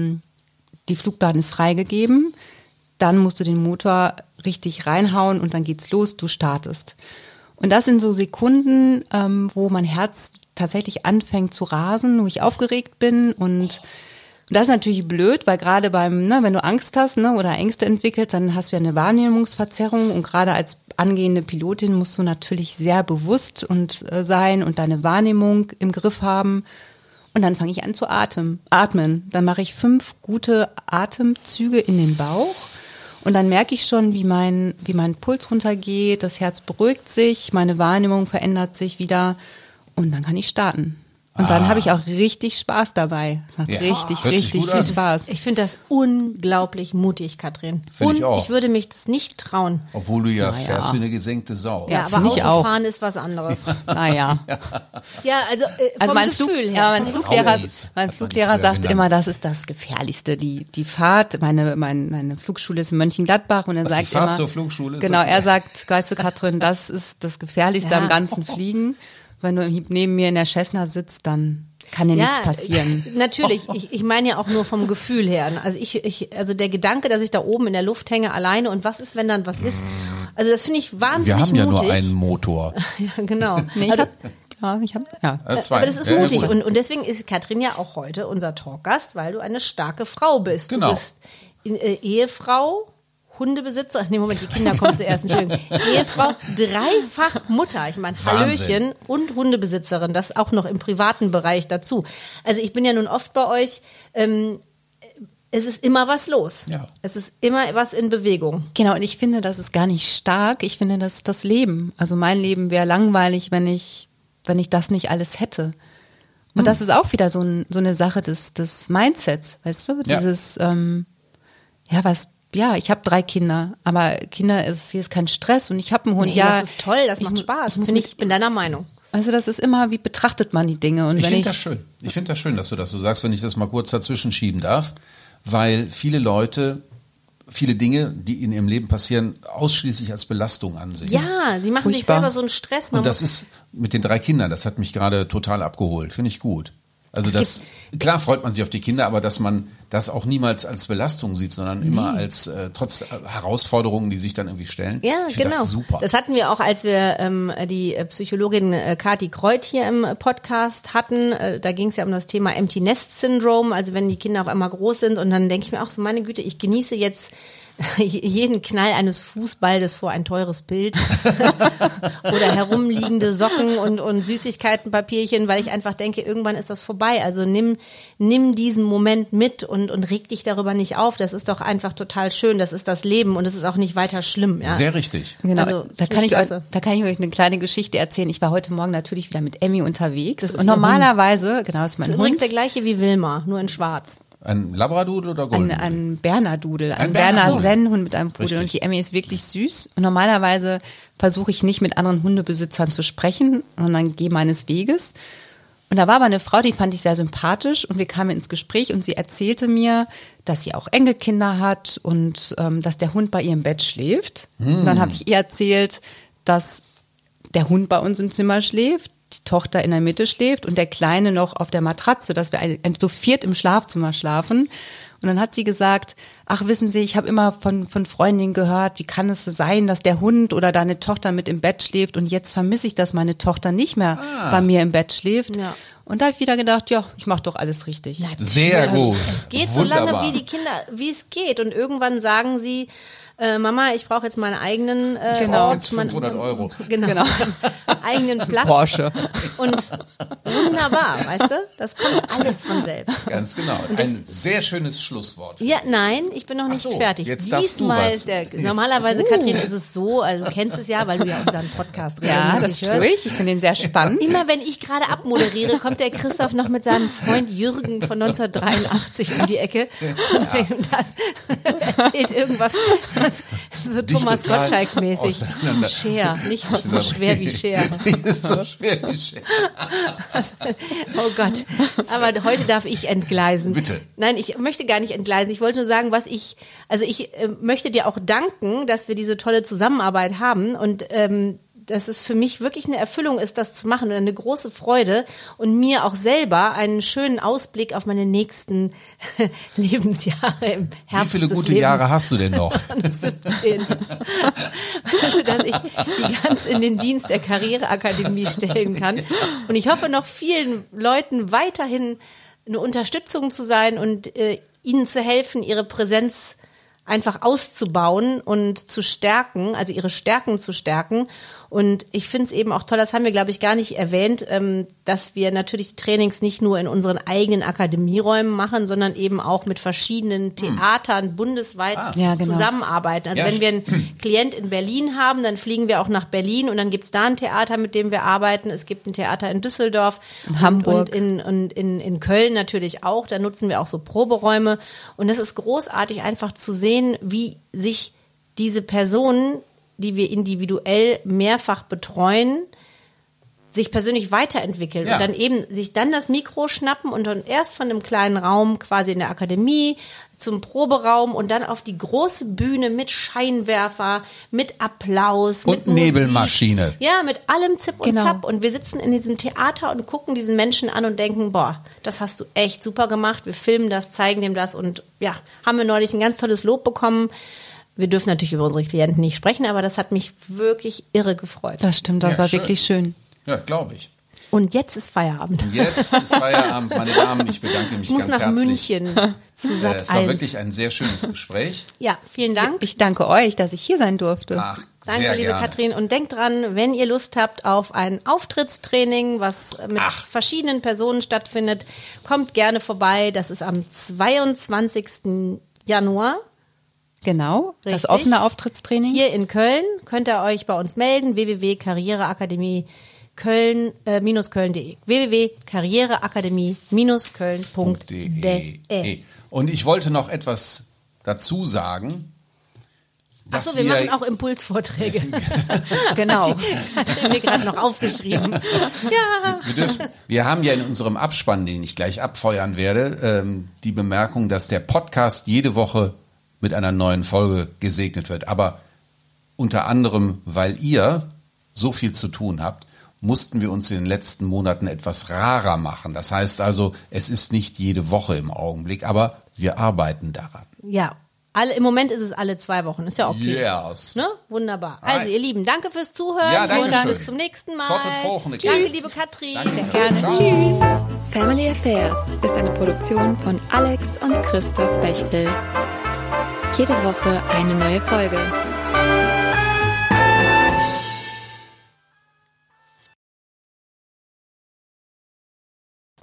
Speaker 4: die Flugbahn ist freigegeben, dann musst du den Motor richtig reinhauen und dann geht's los, du startest. Und das sind so Sekunden, wo mein Herz tatsächlich anfängt zu rasen, wo ich aufgeregt bin und das ist natürlich blöd, weil gerade wenn du Angst hast, oder Ängste entwickelst, dann hast du ja eine Wahrnehmungsverzerrung und gerade als angehende Pilotin musst du natürlich sehr bewusst sein und deine Wahrnehmung im Griff haben und dann fange ich an zu atmen. Dann mache ich 5 gute Atemzüge in den Bauch. Und dann merke ich schon, wie mein Puls runtergeht, das Herz beruhigt sich, meine Wahrnehmung verändert sich wieder und dann kann ich starten. Und dann habe ich auch richtig Spaß dabei. Es macht richtig viel Spaß.
Speaker 2: Ich finde das unglaublich mutig, Katrin.
Speaker 3: Finde ich auch.
Speaker 2: Ich würde mich das nicht trauen.
Speaker 3: Obwohl du fährst wie eine gesenkte Sau.
Speaker 2: Ja, aber Autofahren ist was anderes.
Speaker 4: Naja.
Speaker 2: Ja, also
Speaker 4: mein
Speaker 2: Gefühl her.
Speaker 4: Mein Fluglehrer sagt immer, das ist das Gefährlichste, die Fahrt. Meine Flugschule ist in Mönchengladbach und er sagt
Speaker 3: die Fahrt
Speaker 4: immer,
Speaker 3: zur Flugschule ist
Speaker 4: genau, er sagt, weißt du, Katrin, das ist das Gefährlichste am ganzen Fliegen. Wenn du neben mir in der Cessna sitzt, dann kann dir nichts passieren.
Speaker 2: Natürlich. Ich meine ja auch nur vom Gefühl her. Also also der Gedanke, dass ich da oben in der Luft hänge alleine und was ist, wenn dann was ist. Also das finde ich wahnsinnig mutig.
Speaker 3: Wir haben ja nur einen Motor.
Speaker 2: Ja, genau.
Speaker 4: Nee, ich habe
Speaker 2: zwei. Aber das ist mutig und deswegen ist Katrin ja auch heute unser Talkgast, weil du eine starke Frau bist.
Speaker 3: Genau.
Speaker 2: Du bist Ehefrau, Hundebesitzer, Moment, die Kinder kommen zuerst, Entschuldigung. Ehefrau, dreifach Mutter, ich meine Hallöchen und Hundebesitzerin, das auch noch im privaten Bereich dazu. Also ich bin ja nun oft bei euch, es ist immer was los. Ja. Es ist immer was in Bewegung.
Speaker 4: Genau, und ich finde, das ist gar nicht stark, ich finde, das ist das Leben. Also mein Leben wäre langweilig, wenn ich das nicht alles hätte. Und das ist auch wieder so eine Sache des Mindsets, weißt du? Dieses, ich habe 3 Kinder, aber hier ist kein Stress und ich habe einen Hund.
Speaker 2: Nee, das ist toll, das macht Spaß. Ich bin deiner Meinung.
Speaker 4: Also das ist immer, wie betrachtet man die Dinge? Und
Speaker 3: ich finde das schön. Ich finde das schön, dass du das so sagst, wenn ich das mal kurz dazwischen schieben darf, weil viele Leute viele Dinge, die in ihrem Leben passieren, ausschließlich als Belastung ansehen.
Speaker 2: Ja, die machen sich selber so einen Stress.
Speaker 3: Und das ist mit den 3 Kindern, das hat mich gerade total abgeholt. Finde ich gut. Also klar freut man sich auf die Kinder, aber dass man das auch niemals als Belastung sieht, sondern immer als trotz Herausforderungen, die sich dann irgendwie stellen.
Speaker 2: Ja,
Speaker 3: ich finde
Speaker 2: genau.
Speaker 3: das super.
Speaker 2: Das hatten wir auch, als wir die Psychologin Kathi Kreuth hier im Podcast hatten. Da ging es ja um das Thema Empty Nest Syndrome, also wenn die Kinder auf einmal groß sind und dann denke ich mir auch so, meine Güte, ich genieße jetzt jeden Knall eines Fußballes vor ein teures Bild oder herumliegende Socken und Süßigkeitenpapierchen, weil ich einfach denke, irgendwann ist das vorbei. Also nimm diesen Moment mit und reg dich darüber nicht auf. Das ist doch einfach total schön. Das ist das Leben und es ist auch nicht weiter schlimm. Ja?
Speaker 3: Sehr richtig.
Speaker 4: Genau.
Speaker 2: Also,
Speaker 4: da kann ich euch eine kleine Geschichte erzählen. Ich war heute Morgen natürlich wieder mit Emmy unterwegs.
Speaker 2: Das ist
Speaker 4: und normalerweise, genau, ist mein
Speaker 2: Hund. Übrigens der gleiche wie Wilma, nur in schwarz.
Speaker 3: Ein Labradudel oder Golden?
Speaker 4: Ein Bernardudel, ein Berner Sennenhund mit einem Pudel. Richtig. Und die Emmy ist wirklich süß. Und normalerweise versuche ich nicht mit anderen Hundebesitzern zu sprechen, sondern gehe meines Weges. Und da war aber eine Frau, die fand ich sehr sympathisch und wir kamen ins Gespräch und sie erzählte mir, dass sie auch Enkelkinder hat und dass der Hund bei ihr im Bett schläft. Und dann habe ich ihr erzählt, dass der Hund bei uns im Zimmer schläft, die Tochter in der Mitte schläft und der Kleine noch auf der Matratze, dass wir so viert im Schlafzimmer schlafen. Und dann hat sie gesagt, ach wissen Sie, ich habe immer von Freundinnen gehört, wie kann es sein, dass der Hund oder deine Tochter mit im Bett schläft und jetzt vermisse ich, dass meine Tochter nicht mehr bei mir im Bett schläft. Ja. Und da habe ich wieder gedacht, ja, ich mache doch alles richtig.
Speaker 3: Natürlich. Sehr gut.
Speaker 2: Es geht
Speaker 3: Wunderbar.
Speaker 2: So lange, wie die Kinder, wie es geht. Und irgendwann sagen sie, Mama, ich brauche jetzt meinen eigenen
Speaker 3: Ort. Jetzt 500 Euro.
Speaker 2: Genau. Eigenen Platz.
Speaker 4: Porsche.
Speaker 2: Und wunderbar, weißt du? Das kommt alles von selbst.
Speaker 3: Ganz genau. Ein sehr schönes Schlusswort.
Speaker 2: Ja, nein, ich bin noch nicht fertig.
Speaker 3: Jetzt darfst du was.
Speaker 2: Normalerweise, Katrin, ist es so, also du kennst es ja, weil du ja unseren Podcast
Speaker 4: ja, das tue ich. Ich finde den sehr spannend.
Speaker 2: Immer wenn ich gerade abmoderiere, kommt der Christoph noch mit seinem Freund Jürgen von 1983 um die Ecke und erzählt irgendwas, so Thomas Gottschalk-mäßig. Cher, nicht so schwer wie Cher.
Speaker 3: Nicht so schwer wie Cher.
Speaker 2: Oh Gott. Aber heute darf ich entgleisen.
Speaker 3: Bitte.
Speaker 2: Nein, ich möchte gar nicht entgleisen. Ich wollte nur sagen, ich möchte dir auch danken, dass wir diese tolle Zusammenarbeit haben und dass es für mich wirklich eine Erfüllung ist, das zu machen und eine große Freude und mir auch selber einen schönen Ausblick auf meine nächsten Lebensjahre im Herbst.
Speaker 3: Wie viele gute Jahre hast du denn noch?
Speaker 2: 17. Also, dass ich die ganz in den Dienst der Karriereakademie stellen kann. Und ich hoffe, noch vielen Leuten weiterhin eine Unterstützung zu sein und ihnen zu helfen, ihre Präsenz einfach auszubauen und zu stärken, also ihre Stärken zu stärken. Und ich finde es eben auch toll, das haben wir, glaube ich, gar nicht erwähnt, dass wir natürlich Trainings nicht nur in unseren eigenen Akademieräumen machen, sondern eben auch mit verschiedenen Theatern bundesweit zusammenarbeiten. Also wenn wir einen Klient in Berlin haben, dann fliegen wir auch nach Berlin und dann gibt es da ein Theater, mit dem wir arbeiten. Es gibt ein Theater in Düsseldorf,
Speaker 4: in Hamburg
Speaker 2: und in Köln natürlich auch. Da nutzen wir auch so Proberäume. Und es ist großartig einfach zu sehen, wie sich diese Personen, die wir individuell mehrfach betreuen, sich persönlich weiterentwickeln und dann eben sich dann das Mikro schnappen und dann erst von einem kleinen Raum quasi in der Akademie zum Proberaum und dann auf die große Bühne mit Scheinwerfer, mit Applaus,
Speaker 3: und
Speaker 2: mit
Speaker 3: Nebelmaschine.
Speaker 2: Musik. Ja, mit allem Zip und Zap. Und wir sitzen in diesem Theater und gucken diesen Menschen an und denken, boah, das hast du echt super gemacht. Wir filmen das, zeigen dem das und ja, haben wir neulich ein ganz tolles Lob bekommen. Wir dürfen natürlich über unsere Klienten nicht sprechen, aber das hat mich wirklich irre gefreut.
Speaker 4: Das stimmt, das war schön. Wirklich schön.
Speaker 3: Ja, glaube ich.
Speaker 2: Und jetzt ist Feierabend.
Speaker 3: Jetzt ist Feierabend, meine Damen. Ich bedanke mich ganz herzlich.
Speaker 2: Ich muss nach München zu Sat.1.
Speaker 3: Es war wirklich ein sehr schönes Gespräch.
Speaker 2: Ja, vielen Dank.
Speaker 4: Ich danke euch, dass ich hier sein durfte.
Speaker 3: Ach,
Speaker 2: danke, liebe
Speaker 3: gerne.
Speaker 2: Katrin. Und denkt dran, wenn ihr Lust habt auf ein Auftrittstraining, was mit verschiedenen Personen stattfindet, kommt gerne vorbei. Das ist am 22. Januar.
Speaker 4: Genau,
Speaker 2: Richtig.
Speaker 4: Das offene Auftrittstraining.
Speaker 2: Hier in Köln könnt ihr euch bei uns melden, www.karriereakademie-köln.de www.karriereakademie-köln.de.
Speaker 3: Und ich wollte noch etwas dazu sagen.
Speaker 2: Achso, wir machen auch Impulsvorträge.
Speaker 4: Genau.
Speaker 2: Hat mir gerade noch aufgeschrieben. Ja.
Speaker 3: Wir haben ja in unserem Abspann, den ich gleich abfeuern werde, die Bemerkung, dass der Podcast jede Woche mit einer neuen Folge gesegnet wird. Aber unter anderem, weil ihr so viel zu tun habt, mussten wir uns in den letzten Monaten etwas rarer machen. Das heißt also, es ist nicht jede Woche im Augenblick, aber wir arbeiten daran.
Speaker 2: Ja. Im Moment ist es alle 2 Wochen, ist ja okay.
Speaker 3: Yes.
Speaker 2: Ne? Wunderbar. Also ihr Lieben, danke fürs Zuhören.
Speaker 3: Ja, danke
Speaker 2: und
Speaker 3: schön.
Speaker 2: Bis zum nächsten Mal.
Speaker 3: Danke,
Speaker 2: liebe Katrin.
Speaker 3: Danke.
Speaker 2: Sehr gerne.
Speaker 3: Ciao.
Speaker 2: Tschüss.
Speaker 1: Family Affairs ist eine Produktion von Alex und Christoph Bechtel. Jede Woche eine neue Folge.